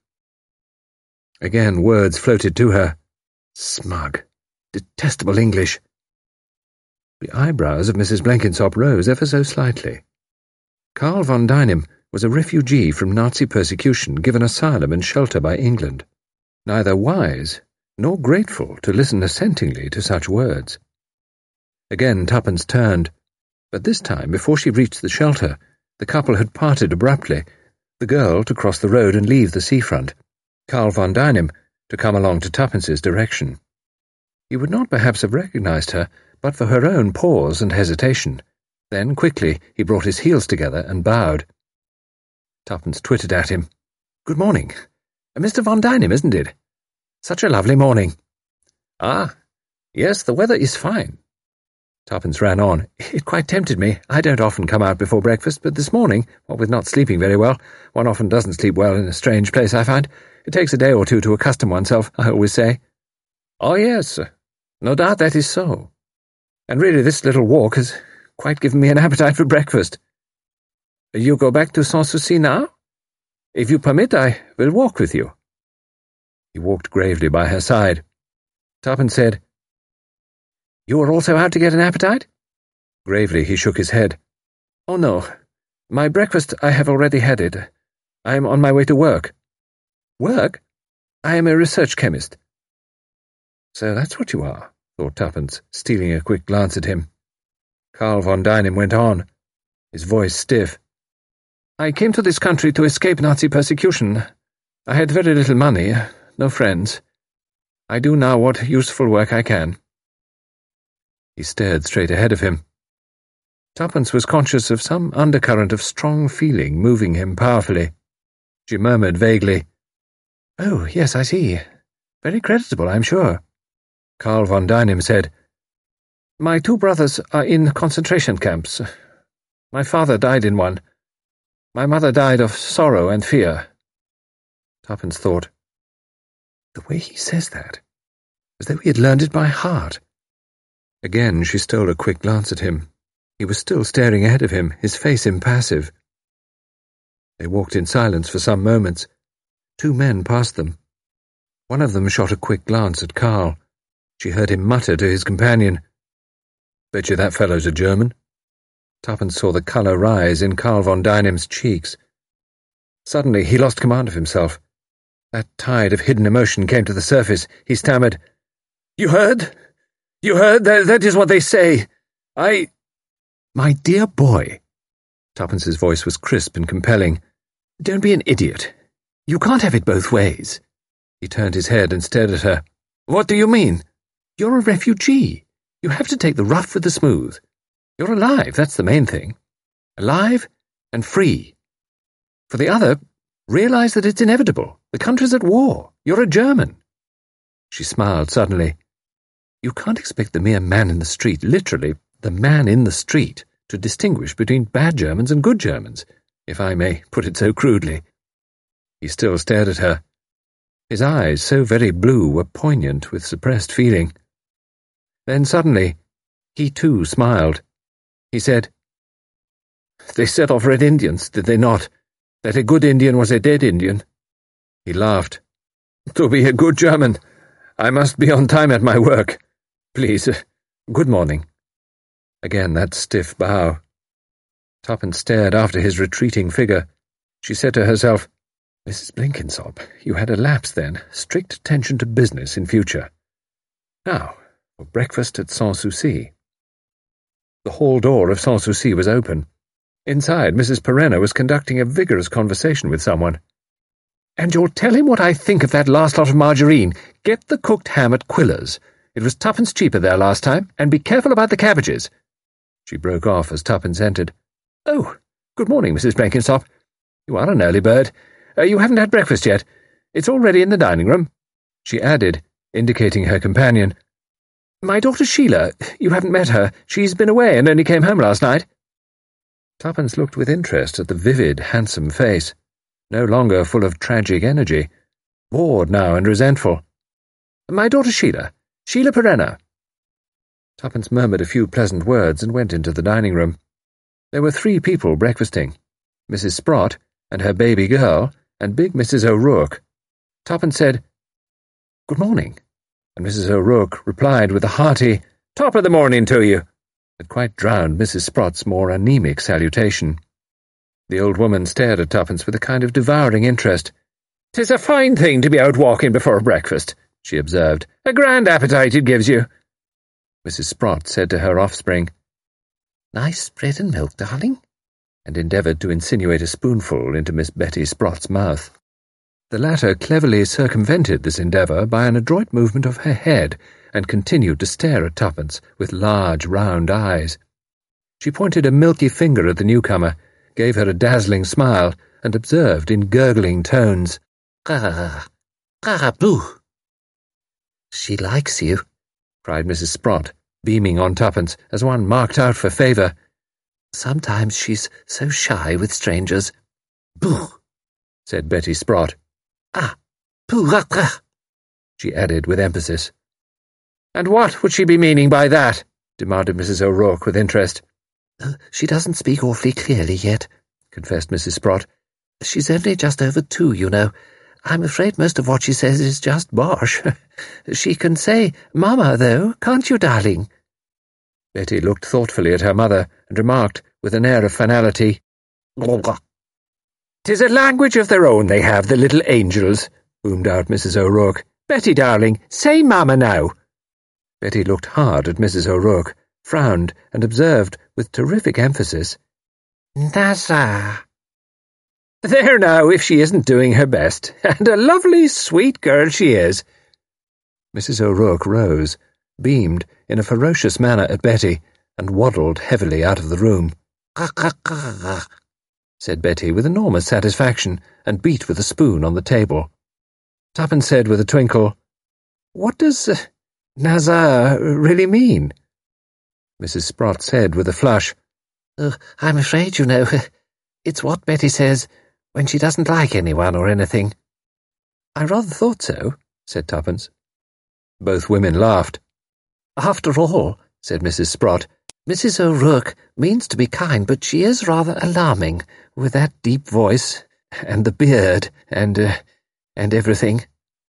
Again words floated to her. Smug, detestable English. The eyebrows of Mrs. Blenkinsop rose ever so slightly. Karl von Deinem was a refugee from Nazi persecution given asylum and shelter by England. Neither wise nor grateful to listen assentingly to such words. Again Tuppence turned, but this time, before she reached the shelter, the couple had parted abruptly, the girl to cross the road and leave the seafront, Karl von Deinem to come along to Tuppence's direction. He would not perhaps have recognized her, but for her own pause and hesitation. Then, quickly, he brought his heels together and bowed. Tuppence twittered at him. "Good morning. Mr. von Deinem, isn't it? Such a lovely morning." "Ah, yes, the weather is fine." Tuppence ran on. "It quite tempted me. I don't often come out before breakfast, but this morning, what with not sleeping very well, one often doesn't sleep well in a strange place, I find. It takes a day or two to accustom oneself, I always say." "Oh, yes. No doubt that is so. And really this little walk has quite given me an appetite for breakfast. You go back to Sanssouci now? If you permit, I will walk with you." He walked gravely by her side. Tuppence said, "You are also out to get an appetite?" Gravely he shook his head. "Oh, no. My breakfast, I have already had it. I am on my way to work." "Work? I am a research chemist." "So that's what you are," thought Tuppence, stealing a quick glance at him. Karl von Deinem went on, his voice stiff. "I came to this country to escape Nazi persecution. I had very little money, no friends. I do now what useful work I can." He stared straight ahead of him. Tuppence was conscious of some undercurrent of strong feeling moving him powerfully. She murmured vaguely, "Oh, yes, I see. Very creditable, I'm sure." Karl von Deinem said, "My two brothers are in concentration camps. My father died in one. My mother died of sorrow and fear." Tuppence thought, the way he says that, as though he had learned it by heart. Again she stole a quick glance at him. He was still staring ahead of him, his face impassive. They walked in silence for some moments. Two men passed them. One of them shot a quick glance at Karl. She heard him mutter to his companion, "Bet you that fellow's a German." Tuppence saw the colour rise in Karl von Deinem's cheeks. Suddenly he lost command of himself. That tide of hidden emotion came to the surface. He stammered, "You heard? You heard? That is what they say. My dear boy." Tuppence's voice was crisp and compelling. "Don't be an idiot. You can't have it both ways." He turned his head and stared at her. "What do you mean? You're a refugee. You have to take the rough with the smooth. You're alive, that's the main thing. Alive and free. For the other, realize that it's inevitable. The country's at war. You're a German." She smiled suddenly. "You can't expect the mere man in the street, literally, the man in the street, to distinguish between bad Germans and good Germans, if I may put it so crudely." He still stared at her. His eyes, so very blue, were poignant with suppressed feeling. Then suddenly, he too smiled. He said, "They set off Red Indians, did they not? That a good Indian was a dead Indian?" He laughed. "To be a good German, I must be on time at my work. Please, good morning." Again that stiff bow. Tuppence stared after his retreating figure. She said to herself, "Mrs. Blenkinsop, you had a lapse then. Strict attention to business in future. Now, for breakfast at Sanssouci." The hall door of Sanssouci was open. Inside, Mrs. Perenna was conducting a vigorous conversation with someone. "And you'll tell him what I think of that last lot of margarine. Get the cooked ham at Quiller's. It was 2p cheaper there last time, and be careful about the cabbages." She broke off as Tuppence entered. "Oh, good morning, Mrs. Blenkinsop. You are an early bird. You haven't had breakfast yet. It's already in the dining room," she added, indicating her companion. "My daughter Sheila, you haven't met her. She's been away and only came home last night." Tuppence looked with interest at the vivid, handsome face, no longer full of tragic energy, bored now and resentful. "My daughter Sheila Perenna." Tuppence murmured a few pleasant words and went into the dining room. There were 3 people breakfasting, Mrs. Sprott and her baby girl, and big Mrs. O'Rourke. Tuppence said, "Good morning," and Mrs. O'Rourke replied with a hearty, "Top of the morning to you," that quite drowned Mrs. Sprott's more anemic salutation. The old woman stared at Tuppence with a kind of devouring interest. "'Tis a fine thing to be out walking before breakfast," she observed. "A grand appetite it gives you." Mrs. Sprott said to her offspring, "Nice bread and milk, darling," and endeavoured to insinuate a spoonful into Miss Betty Sprott's mouth. The latter cleverly circumvented this endeavour by an adroit movement of her head, and continued to stare at Tuppence with large round eyes. She pointed a milky finger at the newcomer, gave her a dazzling smile, and observed in gurgling tones, "Boo!" "She likes you," cried Mrs. Sprott, beaming on Tuppence as one marked out for favour. "Sometimes she's so shy with strangers." "Boo!" said Betty Sprott. "Pooh!" she added with emphasis. "And what would she be meaning by that?" demanded Mrs. O'Rourke with interest. "She doesn't speak awfully clearly yet," confessed Mrs. Sprott. "She's only just over 2, you know. I'm afraid most of what she says is just bosh. She can say Mama, though, can't you, darling?" Betty looked thoughtfully at her mother and remarked, with an air of finality, "'Tis a language of their own they have, the little angels," boomed out Mrs. O'Rourke. "Betty, darling, say Mama now." Betty looked hard at Mrs. O'Rourke, frowned, and observed, with terrific emphasis, "Nasa." "There now, if she isn't doing her best, and a lovely, sweet girl she is." Mrs. O'Rourke rose, beamed in a ferocious manner at Betty, and waddled heavily out of the room. Said Betty with enormous satisfaction, and beat with a spoon on the table. Tuppence said with a twinkle, "What does Nazar really mean?" Mrs. Sprott said with a flush, "I'm afraid, you know, it's what Betty says when she doesn't like anyone or anything." "I rather thought so," said Tuppence. Both women laughed. "After all," said Mrs. Sprott, "Mrs. O'Rourke means to be kind, but she is rather alarming, with that deep voice, and the beard, and everything."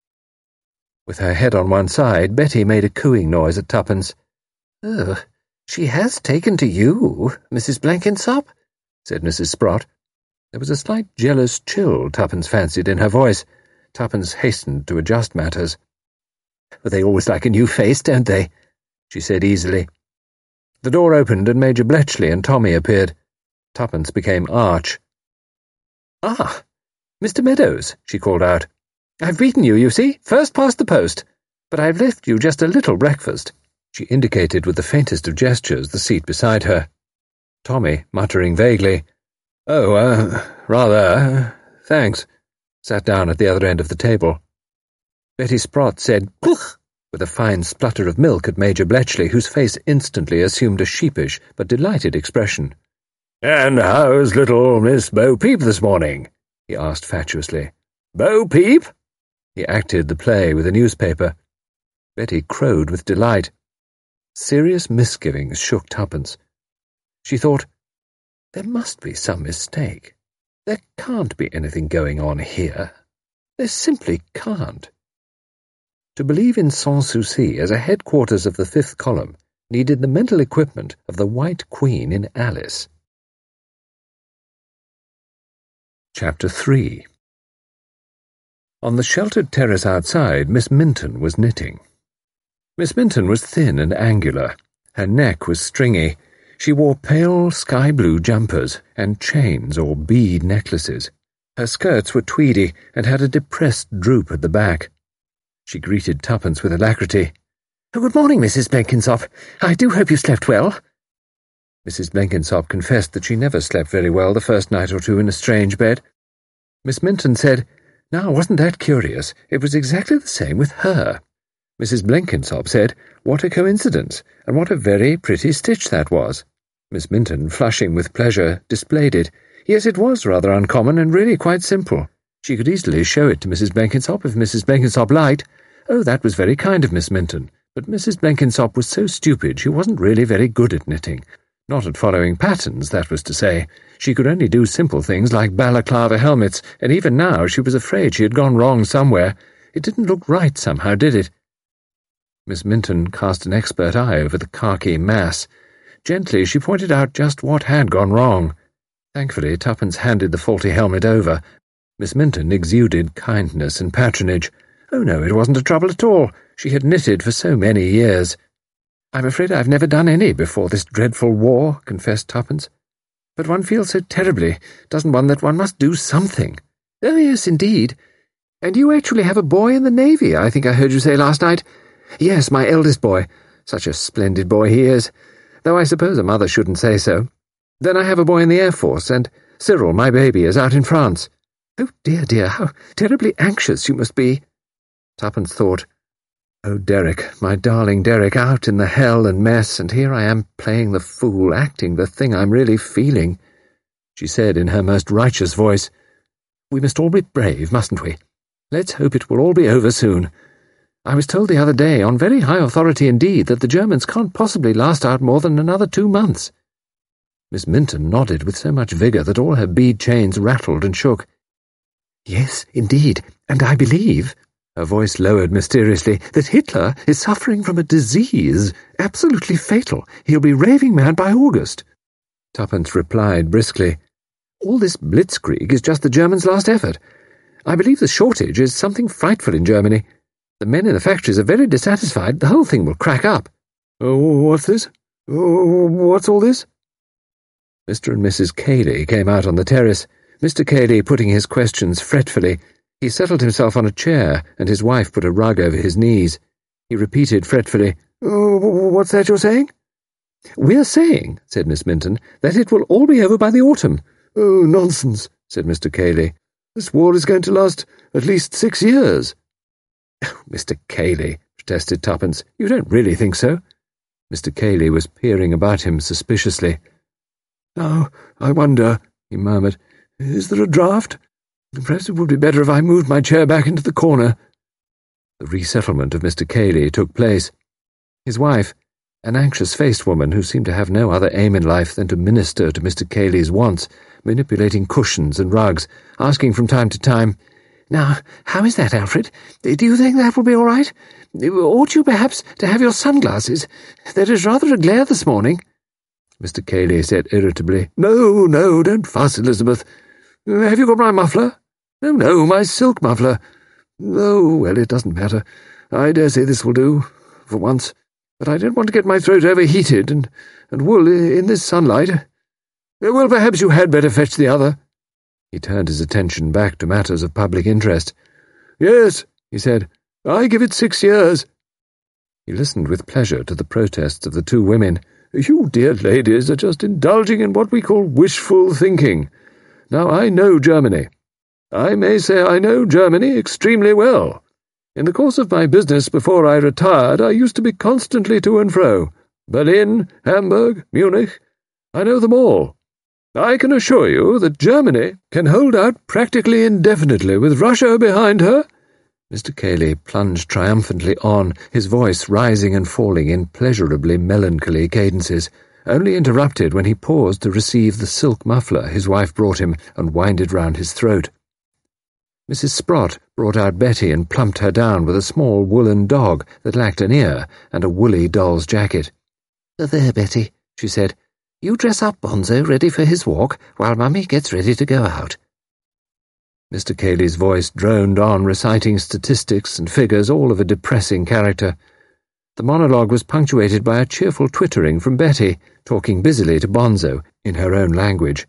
With her head on one side, Betty made a cooing noise at Tuppence. "Oh, she has taken to you, Mrs. Blenkinsop," said Mrs. Sprott. There was a slight jealous chill, Tuppence fancied, in her voice. Tuppence hastened to adjust matters. "But they always like a new face, don't they?" she said easily. The door opened and Major Bletchley and Tommy appeared. Tuppence became arch. "Ah, Mr. Meadows," she called out. "I've beaten you, you see, first past the post. But I've left you just a little breakfast." She indicated with the faintest of gestures the seat beside her. Tommy, muttering vaguely, "Oh, rather, thanks," sat down at the other end of the table. Betty Sprott said, "Pooh," with a fine splutter of milk at Major Bletchley, whose face instantly assumed a sheepish but delighted expression. "And how's little Miss Bo Peep this morning?" he asked fatuously. "Bo Peep?" He acted the play with a newspaper. Betty crowed with delight. Serious misgivings shook Tuppence. She thought, there must be some mistake. There can't be anything going on here. There simply can't. To believe in Sans Souci as a headquarters of the Fifth Column needed the mental equipment of the White Queen in Alice. Chapter 3. On the sheltered terrace outside, Miss Minton was knitting. Miss Minton was thin and angular. Her neck was stringy. She wore pale sky-blue jumpers and chains or bead necklaces. Her skirts were tweedy and had a depressed droop at the back. She greeted Tuppence with alacrity. "Good morning, Mrs. Blenkinsop. I do hope you slept well." Mrs. Blenkinsop confessed that she never slept very well the first night or two in a strange bed. Miss Minton said, "Now, wasn't that curious? It was exactly the same with her." Mrs. Blenkinsop said, "What a coincidence, and what a very pretty stitch that was." Miss Minton, flushing with pleasure, displayed it. Yes, it was rather uncommon and really quite simple. She could easily show it to Mrs. Blenkinsop if Mrs. Blenkinsop liked. Oh, that was very kind of Miss Minton, but Mrs. Blenkinsop was so stupid she wasn't really very good at knitting. Not at following patterns, that was to say. She could only do simple things like balaclava helmets, and even now she was afraid she had gone wrong somewhere. It didn't look right somehow, did it? Miss Minton cast an expert eye over the khaki mass. Gently she pointed out just what had gone wrong. Thankfully, Tuppence handed the faulty helmet over. Miss Minton exuded kindness and patronage. Oh no, it wasn't a trouble at all. She had knitted for so many years. I'm afraid I've never done any before this dreadful war, confessed Tuppence. But one feels so terribly, doesn't one, that one must do something. Oh yes, indeed. And you actually have a boy in the Navy, I think I heard you say last night. Yes, my eldest boy. Such a splendid boy he is. Though I suppose a mother shouldn't say so. Then I have a boy in the Air Force, and Cyril, my baby, is out in France. Oh dear, dear, how terribly anxious you must be. Tuppence thought, oh, Derek, my darling Derek, out in the hell and mess, and here I am playing the fool, acting the thing I'm really feeling. She said in her most righteous voice, we must all be brave, mustn't we? Let's hope it will all be over soon. I was told the other day, on very high authority indeed, that the Germans can't possibly last out more than another 2 months. Miss Minton nodded with so much vigour that all her bead chains rattled and shook. Yes, indeed, and I believe, her voice lowered mysteriously, that Hitler is suffering from a disease, absolutely fatal. He'll be raving mad by August. Tuppence replied briskly, all this blitzkrieg is just the Germans' last effort. I believe the shortage is something frightful in Germany. The men in the factories are very dissatisfied. The whole thing will crack up. Oh, what's this? Oh, what's all this? Mr. and Mrs. Cayley came out on the terrace, Mr. Cayley putting his questions fretfully. He settled himself on a chair, and his wife put a rug over his knees. He repeated fretfully, oh, what's that you're saying? We're saying, said Miss Minton, that it will all be over by the autumn. Oh, nonsense, said Mr. Cayley. This war is going to last at least 6 years. Oh, Mr. Cayley, protested Tuppence, you don't really think so? Mr. Cayley was peering about him suspiciously. Now, I wonder, he murmured, is there a draught? Perhaps it would be better if I moved my chair back into the corner. The resettlement of Mr. Cayley took place. His wife, an anxious-faced woman who seemed to have no other aim in life than to minister to Mr. Cayley's wants, manipulating cushions and rugs, asking from time to time, Now, how is that, Alfred? Do you think that will be all right? Ought you perhaps to have your sunglasses? There is rather a glare this morning. Mr. Cayley said irritably, No, don't fuss, Elizabeth. Have you got my muffler? No, my silk muffler. Oh, well, it doesn't matter. I dare say this will do, for once. But I don't want to get my throat overheated, and wool in this sunlight. Well, perhaps you had better fetch the other. He turned his attention back to matters of public interest. Yes, he said, I give it 6 years. He listened with pleasure to the protests of the 2 women. You dear ladies are just indulging in what we call wishful thinking. Now, I know Germany. I may say I know Germany extremely well. In the course of my business before I retired, I used to be constantly to and fro. Berlin, Hamburg, Munich. I know them all. I can assure you that Germany can hold out practically indefinitely with Russia behind her. Mr. Cayley plunged triumphantly on, his voice rising and falling in pleasurably melancholy cadences, only interrupted when he paused to receive the silk muffler his wife brought him and wind it round his throat. Mrs. Sprott brought out Betty and plumped her down with a small woolen dog that lacked an ear and a woolly doll's jacket. There, Betty, she said. You dress up Bonzo ready for his walk while Mummy gets ready to go out. Mr. Cayley's voice droned on, reciting statistics and figures, all of a depressing character. The monologue was punctuated by a cheerful twittering from Betty, talking busily to Bonzo in her own language.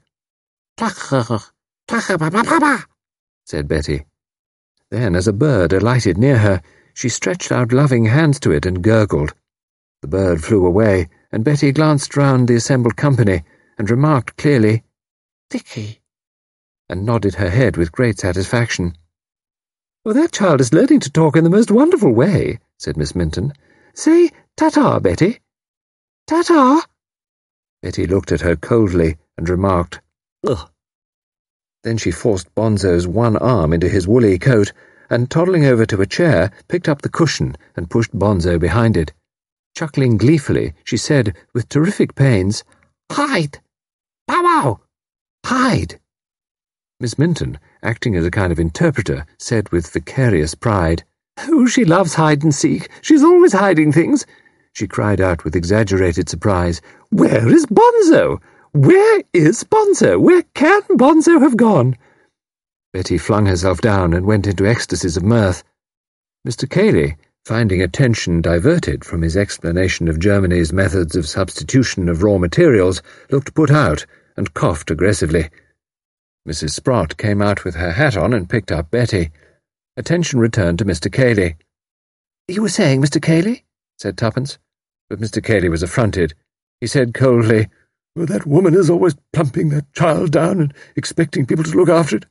Said Betty. Then, as a bird alighted near her, she stretched out loving hands to it and gurgled. The bird flew away, and Betty glanced round the assembled company and remarked clearly, Vicky, and nodded her head with great satisfaction. Well, that child is learning to talk in the most wonderful way, said Miss Minton. Say, ta-ta, Betty. Ta-ta. Betty looked at her coldly and remarked, Ugh. Then she forced Bonzo's one arm into his woolly coat, and toddling over to a chair, picked up the cushion and pushed Bonzo behind it. Chuckling gleefully, she said, with terrific pains, Hide! Bow-wow! Hide! Miss Minton, acting as a kind of interpreter, said with vicarious pride, Oh, she loves hide-and-seek. She's always hiding things. She cried out with exaggerated surprise, Where is Bonzo? Where is Bonzo? Where can Bonzo have gone? Betty flung herself down and went into ecstasies of mirth. Mr. Cayley, finding attention diverted from his explanation of Germany's methods of substitution of raw materials, looked put out and coughed aggressively. Mrs. Sprott came out with her hat on and picked up Betty. Attention returned to Mr. Cayley. "You were saying, Mr. Cayley?" said Tuppence. But Mr. Cayley was affronted. He said coldly, "Well, that woman is always plumping that child down and expecting people to look after it.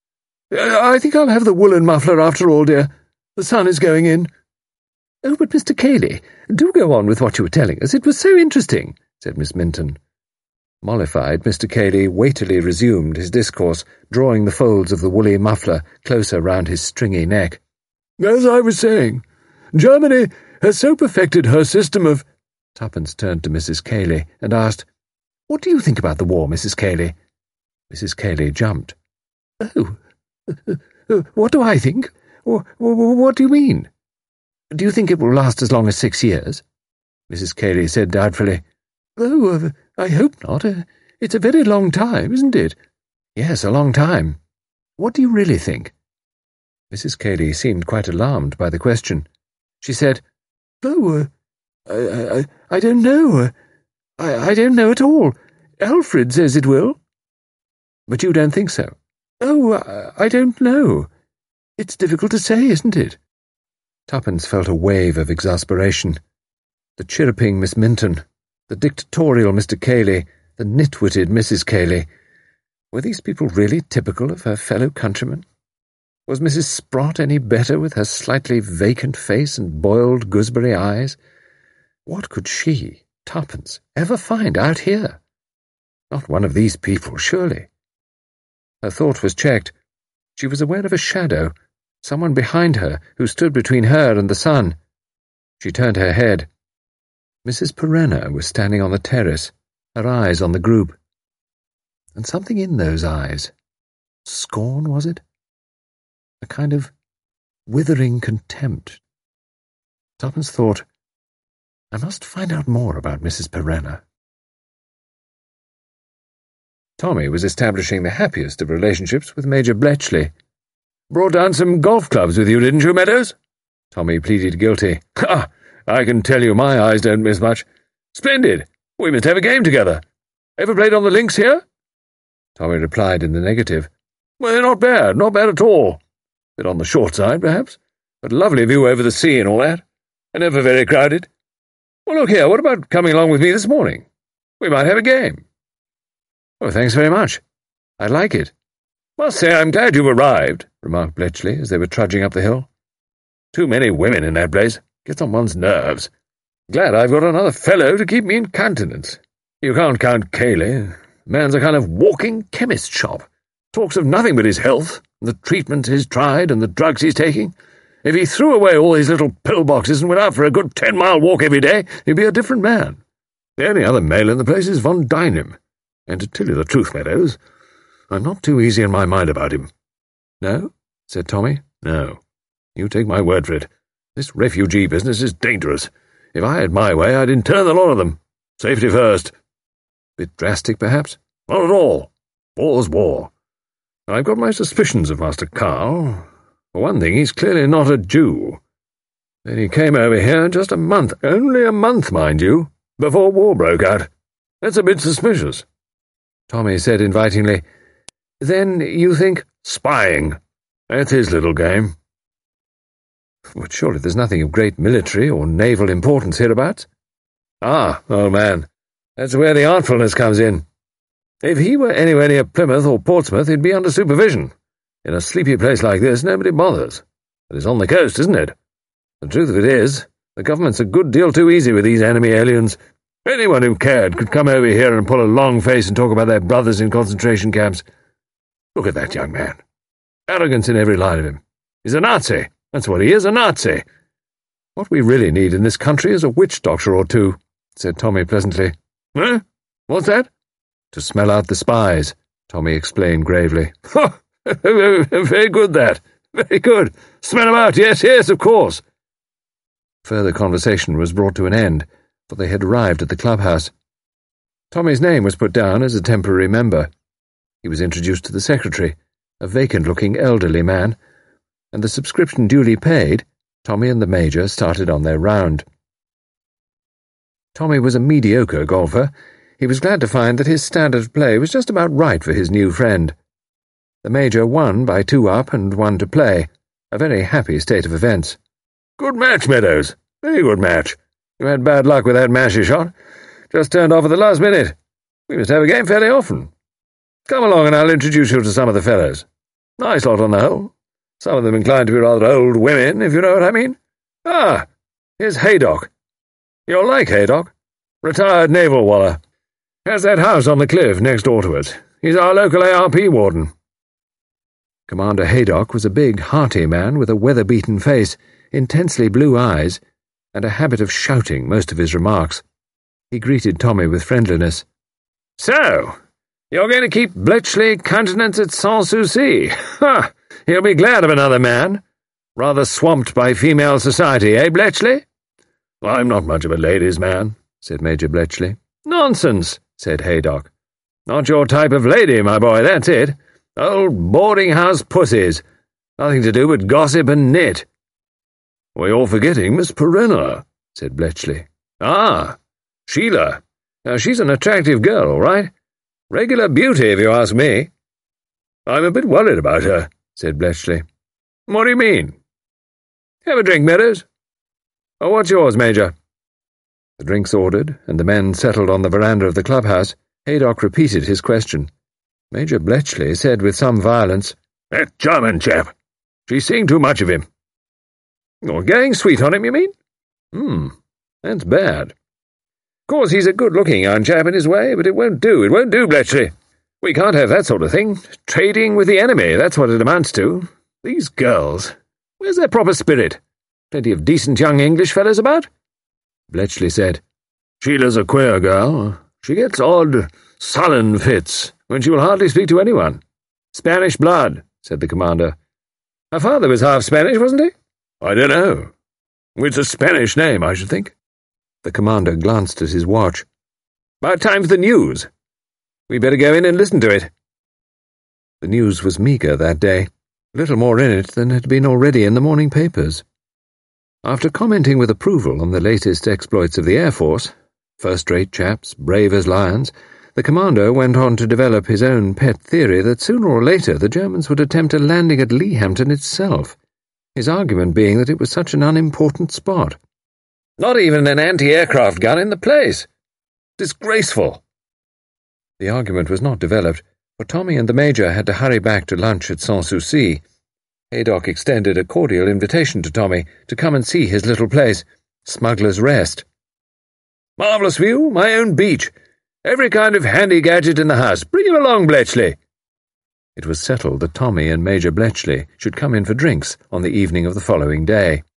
I think I'll have the woolen muffler after all, dear. The sun is going in." "Oh, but Mr. Cayley, do go on with what you were telling us. It was so interesting," said Miss Minton. Mollified, Mr. Cayley weightily resumed his discourse, drawing the folds of the woolly muffler closer round his stringy neck. "As I was saying, Germany has so perfected her system of—" Tuppence turned to Mrs. Cayley and asked, "What do you think about the war, Mrs. Cayley?" Mrs. Cayley jumped. "Oh, what do I think? What do you mean? Do you think it will last as long as 6 years?" Mrs. Cayley said doubtfully, "Oh, I hope not. It's a very long time, isn't it?" "Yes, a long time. What do you really think?" Mrs. Cayley seemed quite alarmed by the question. She said, "Oh, I don't know. I don't know at all. Alfred says it will." "But you don't think so?" "Oh, I don't know. It's difficult to say, isn't it?" Tuppence felt a wave of exasperation. The chirruping Miss Minton, the dictatorial Mr. Cayley, the nitwitted Mrs. Cayley. Were these people really typical of her fellow countrymen? Was Mrs. Sprott any better with her slightly vacant face and boiled gooseberry eyes? What could she, Tuppence, ever find out here? Not one of these people, surely. Her thought was checked. She was aware of a shadow, someone behind her who stood between her and the sun. She turned her head. Mrs. Perenna was standing on the terrace, her eyes on the group. And something in those eyes. Scorn, was it? A kind of withering contempt. Tuppence thought, I must find out more about Mrs. Perenna. Tommy was establishing the happiest of relationships with Major Bletchley. "Brought down some golf clubs with you, didn't you, Meadows?" Tommy pleaded guilty. "Ha! I can tell you my eyes don't miss much. Splendid! We must have a game together. Ever played on the links here?" Tommy replied in the negative. "Well, not bad at all. Bit on the short side, perhaps, but lovely view over the sea and all that, and never very crowded. Well, look here, what about coming along with me this morning? We might have a game." "Oh, thanks very much. I'd like it." "Must say I'm glad you've arrived," remarked Bletchley as they were trudging up the hill. "Too many women in that place. Gets on one's nerves. Glad I've got another fellow to keep me in countenance. You can't count Cayley. Man's a kind of walking chemist shop. Talks of nothing but his health, and the treatment he's tried, and the drugs he's taking. If he threw away all these little pill-boxes and went out for a good 10-mile walk every day, he'd be a different man. The only other male in the place is Von Dynim. And to tell you the truth, Meadows, I'm not too easy in my mind about him." "No?" said Tommy. "No. You take my word for it. This refugee business is dangerous. If I had my way, I'd intern the lot of them. Safety first." "Bit drastic, perhaps?" "Not at all. War's war. I've got my suspicions of Master Karl. For one thing, he's clearly not a Jew. Then he came over here just a month, only a month, mind you, before war broke out. That's a bit suspicious." Tommy said invitingly, "Then you think—" "Spying. That's his little game." "But surely there's nothing of great military or naval importance hereabouts?" "Ah, old man, that's where the artfulness comes in. If he were anywhere near Plymouth or Portsmouth, he'd be under supervision. In a sleepy place like this, nobody bothers. But it's on the coast, isn't it? The truth of it is, the government's a good deal too easy with these enemy aliens. Anyone who cared could come over here and pull a long face and talk about their brothers in concentration camps. Look at that young man. Arrogance in every line of him. He's a Nazi. That's what he is, a Nazi. What we really need in this country is a witch doctor or two," said Tommy pleasantly. "Eh? What's that?" "To smell out the spies," Tommy explained gravely. "Very good, that. Very good. Smell 'em out, yes, of course." Further conversation was brought to an end, for they had arrived at the clubhouse. Tommy's name was put down as a temporary member. He was introduced to the secretary, a vacant-looking elderly man, and the subscription duly paid, Tommy and the Major started on their round. Tommy was a mediocre golfer. He was glad to find that his standard of play was just about right for his new friend. The Major won by 2 up and 1 to play, a very happy state of events. "Good match, Meadows. Very good match. You had bad luck with that mash you shot. Just turned off at the last minute. We must have a game fairly often. Come along and I'll introduce you to some of the fellows. Nice lot on the whole. Some of them inclined to be rather old women, if you know what I mean. Ah, here's Haydock. You'll like Haydock. Retired naval waller. Has that house on the cliff next door to us. He's our local ARP warden." Commander Haydock was a big, hearty man with a weather-beaten face, intensely blue eyes, and a habit of shouting most of his remarks. He greeted Tommy with friendliness. "So, you're going to keep Bletchley countenance at Sans Souci? Ha! He'll be glad of another man. Rather swamped by female society, eh, Bletchley?" "I'm not much of a ladies' man," said Major Bletchley. "Nonsense," said Haydock. "Not your type of lady, my boy, that's it. Old boarding-house pussies. Nothing to do but gossip and knit." "Well, you're forgetting Miss Perenna," said Bletchley. "Ah, Sheila. Now, she's an attractive girl, all right. Regular beauty, if you ask me." "I'm a bit worried about her," said Bletchley. "What do you mean?" "Have a drink, Meadows." "Oh, what's yours, Major?" The drinks ordered, and the men settled on the veranda of the clubhouse. Haydock repeated his question. Major Bletchley said with some violence, "That German chap. She's seeing too much of him." "You're getting sweet on him, you mean?" That's bad. "Of course, he's a good-looking young chap in his way, but it won't do, Bletchley. We can't have that sort of thing. Trading with the enemy, that's what it amounts to. These girls, where's their proper spirit? Plenty of decent young English fellows about?" Bletchley said, "Sheila's a queer girl. She gets odd, sullen fits, when she will hardly speak to anyone." "Spanish blood," said the commander. "Her father was half Spanish, wasn't he?" "I don't know. It's a Spanish name, I should think." The commander glanced at his watch. "About time for the news. We better go in and listen to it." The news was meagre that day, little more in it than had been already in the morning papers. After commenting with approval on the latest exploits of the Air Force, first-rate chaps, brave as lions, the commander went on to develop his own pet theory that sooner or later the Germans would attempt a landing at Leehampton itself, his argument being that it was such an unimportant spot. "Not even an anti-aircraft gun in the place. Disgraceful." The argument was not developed, for Tommy and the Major had to hurry back to lunch at Sans Souci. Haydock extended a cordial invitation to Tommy to come and see his little place, Smuggler's Rest. "Marvellous view, my own beach. Every kind of handy gadget in the house. Bring him along, Bletchley." It was settled that Tommy and Major Bletchley should come in for drinks on the evening of the following day.